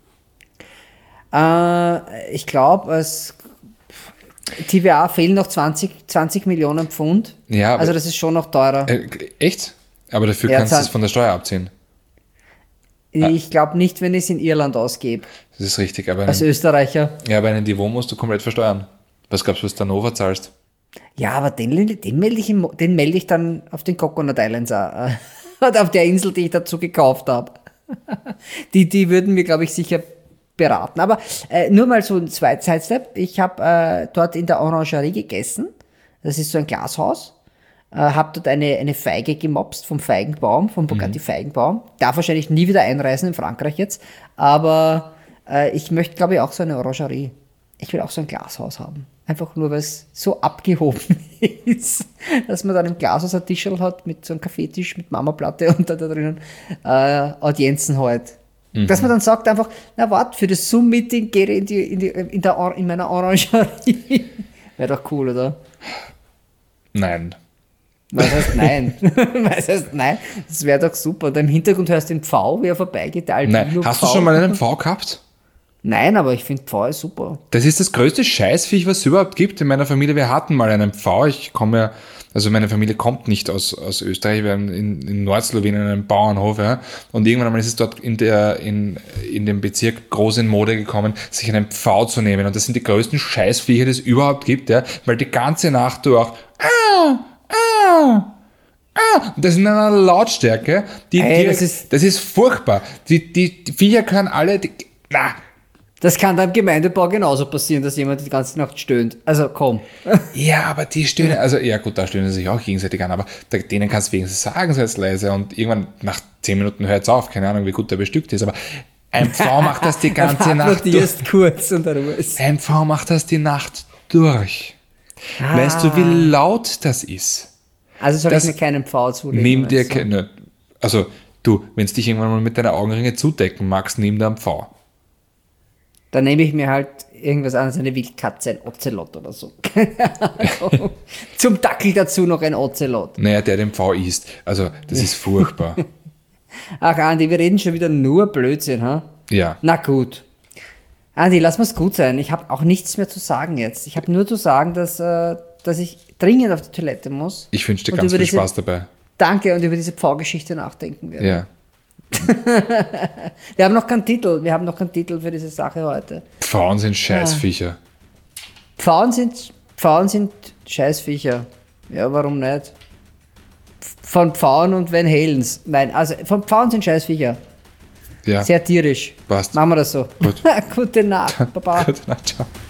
S1: Ich glaube, TVA fehlen noch 20 Millionen Pfund. Ja, also das ist schon noch teurer.
S2: Echt? Aber dafür kannst du es von der Steuer abziehen.
S1: Ich glaube nicht, wenn ich es in Irland ausgebe.
S2: Das ist richtig. Aber
S1: als Österreicher.
S2: Ja, aber einen Divo musst du komplett versteuern. Was glaubst du, was du Hannover zahlst?
S1: Ja, aber den melde ich dann auf den Coconut Islands auch. Auf der Insel, die ich dazu gekauft habe. Die würden mir, glaube ich, sicher beraten. Aber nur mal so ein Sidestep. Ich habe dort in der Orangerie gegessen. Das ist so ein Glashaus. Habe dort eine Feige gemopst vom Feigenbaum, vom Bugatti Feigenbaum. Darf wahrscheinlich nie wieder einreisen in Frankreich jetzt. Aber ich möchte, glaube ich, auch so eine Orangerie. Ich will auch so ein Glashaus haben. Einfach nur, weil es so abgehoben ist, dass man dann im Glashaus ein Tischl hat mit so einem Kaffeetisch mit Marmorplatte und da drinnen Audienzen halt. Dass man dann sagt einfach, na warte, für das Zoom-Meeting gehe ich in meiner Orangerie. Wäre doch cool, oder?
S2: Nein.
S1: Was heißt nein? Was heißt nein? Das wäre doch super. Und im Hintergrund hörst du den Pfau, wie er vorbeigeht. Der
S2: Nein. Hast du schon mal einen Pfau gehabt?
S1: Nein, aber ich finde Pfau ist super.
S2: Das ist das größte Scheißviech, was es überhaupt gibt. In meiner Familie, wir hatten mal einen Pfau. Meine Familie kommt nicht aus Österreich, wir haben in Nordslowenien einen Bauernhof, ja. Und irgendwann einmal ist es dort in dem Bezirk groß in Mode gekommen, sich einen Pfau zu nehmen. Und das sind die größten Scheißviecher, die es überhaupt gibt, ja. Weil die ganze Nacht du auch und das in einer Lautstärke, das ist furchtbar. Die Viecher können alle,
S1: Das kann beim Gemeindebau genauso passieren, dass jemand die ganze Nacht stöhnt. Also komm.
S2: Ja, aber die stöhnen, also ja gut, da stöhnen sie sich auch gegenseitig an, aber denen kannst du wenigstens sagen, sei es leise und irgendwann nach 10 Minuten hört es auf, keine Ahnung, wie gut der bestückt ist, aber Ein Pfau macht das die ganze Nacht durch.
S1: Applaudierst kurz und Ruhe ist.
S2: Ein Pfau macht das die Nacht durch. Weißt du, wie laut das ist?
S1: Also soll ich mir keinen Pfau zulegen?
S2: Nimm dir keine. Also, du, wenn du dich irgendwann mal mit deiner Augenringe zudecken magst, nimm dir einen Pfau.
S1: Dann nehme ich mir halt irgendwas anderes, eine Wildkatze, ein Ozelot oder so. Zum Dackel dazu noch ein Ozelot.
S2: Naja, der den Pfau isst. Also, das ist furchtbar.
S1: Ach, Andi, wir reden schon wieder nur Blödsinn, ha?
S2: Ja.
S1: Na gut. Andi, lass mal's gut sein. Ich habe auch nichts mehr zu sagen jetzt. Ich habe nur zu sagen, dass ich dringend auf die Toilette muss.
S2: Ich wünsche dir ganz viel Spaß dabei.
S1: Danke, und über diese Pfau-Geschichte nachdenken werde.
S2: Ja.
S1: Wir haben noch keinen Titel. Wir haben noch keinen Titel für diese Sache heute.
S2: Pfauen sind Scheißviecher.
S1: Pfauen sind Scheißviecher. Ja, warum nicht? Von Pfauen und Van Halens. Nein, also von Pfauen sind Scheißviecher.
S2: Ja.
S1: Sehr tierisch.
S2: Passt.
S1: Machen wir das so.
S2: Gut.
S1: Gute Nacht, Baba.
S2: Gute Nacht, ciao.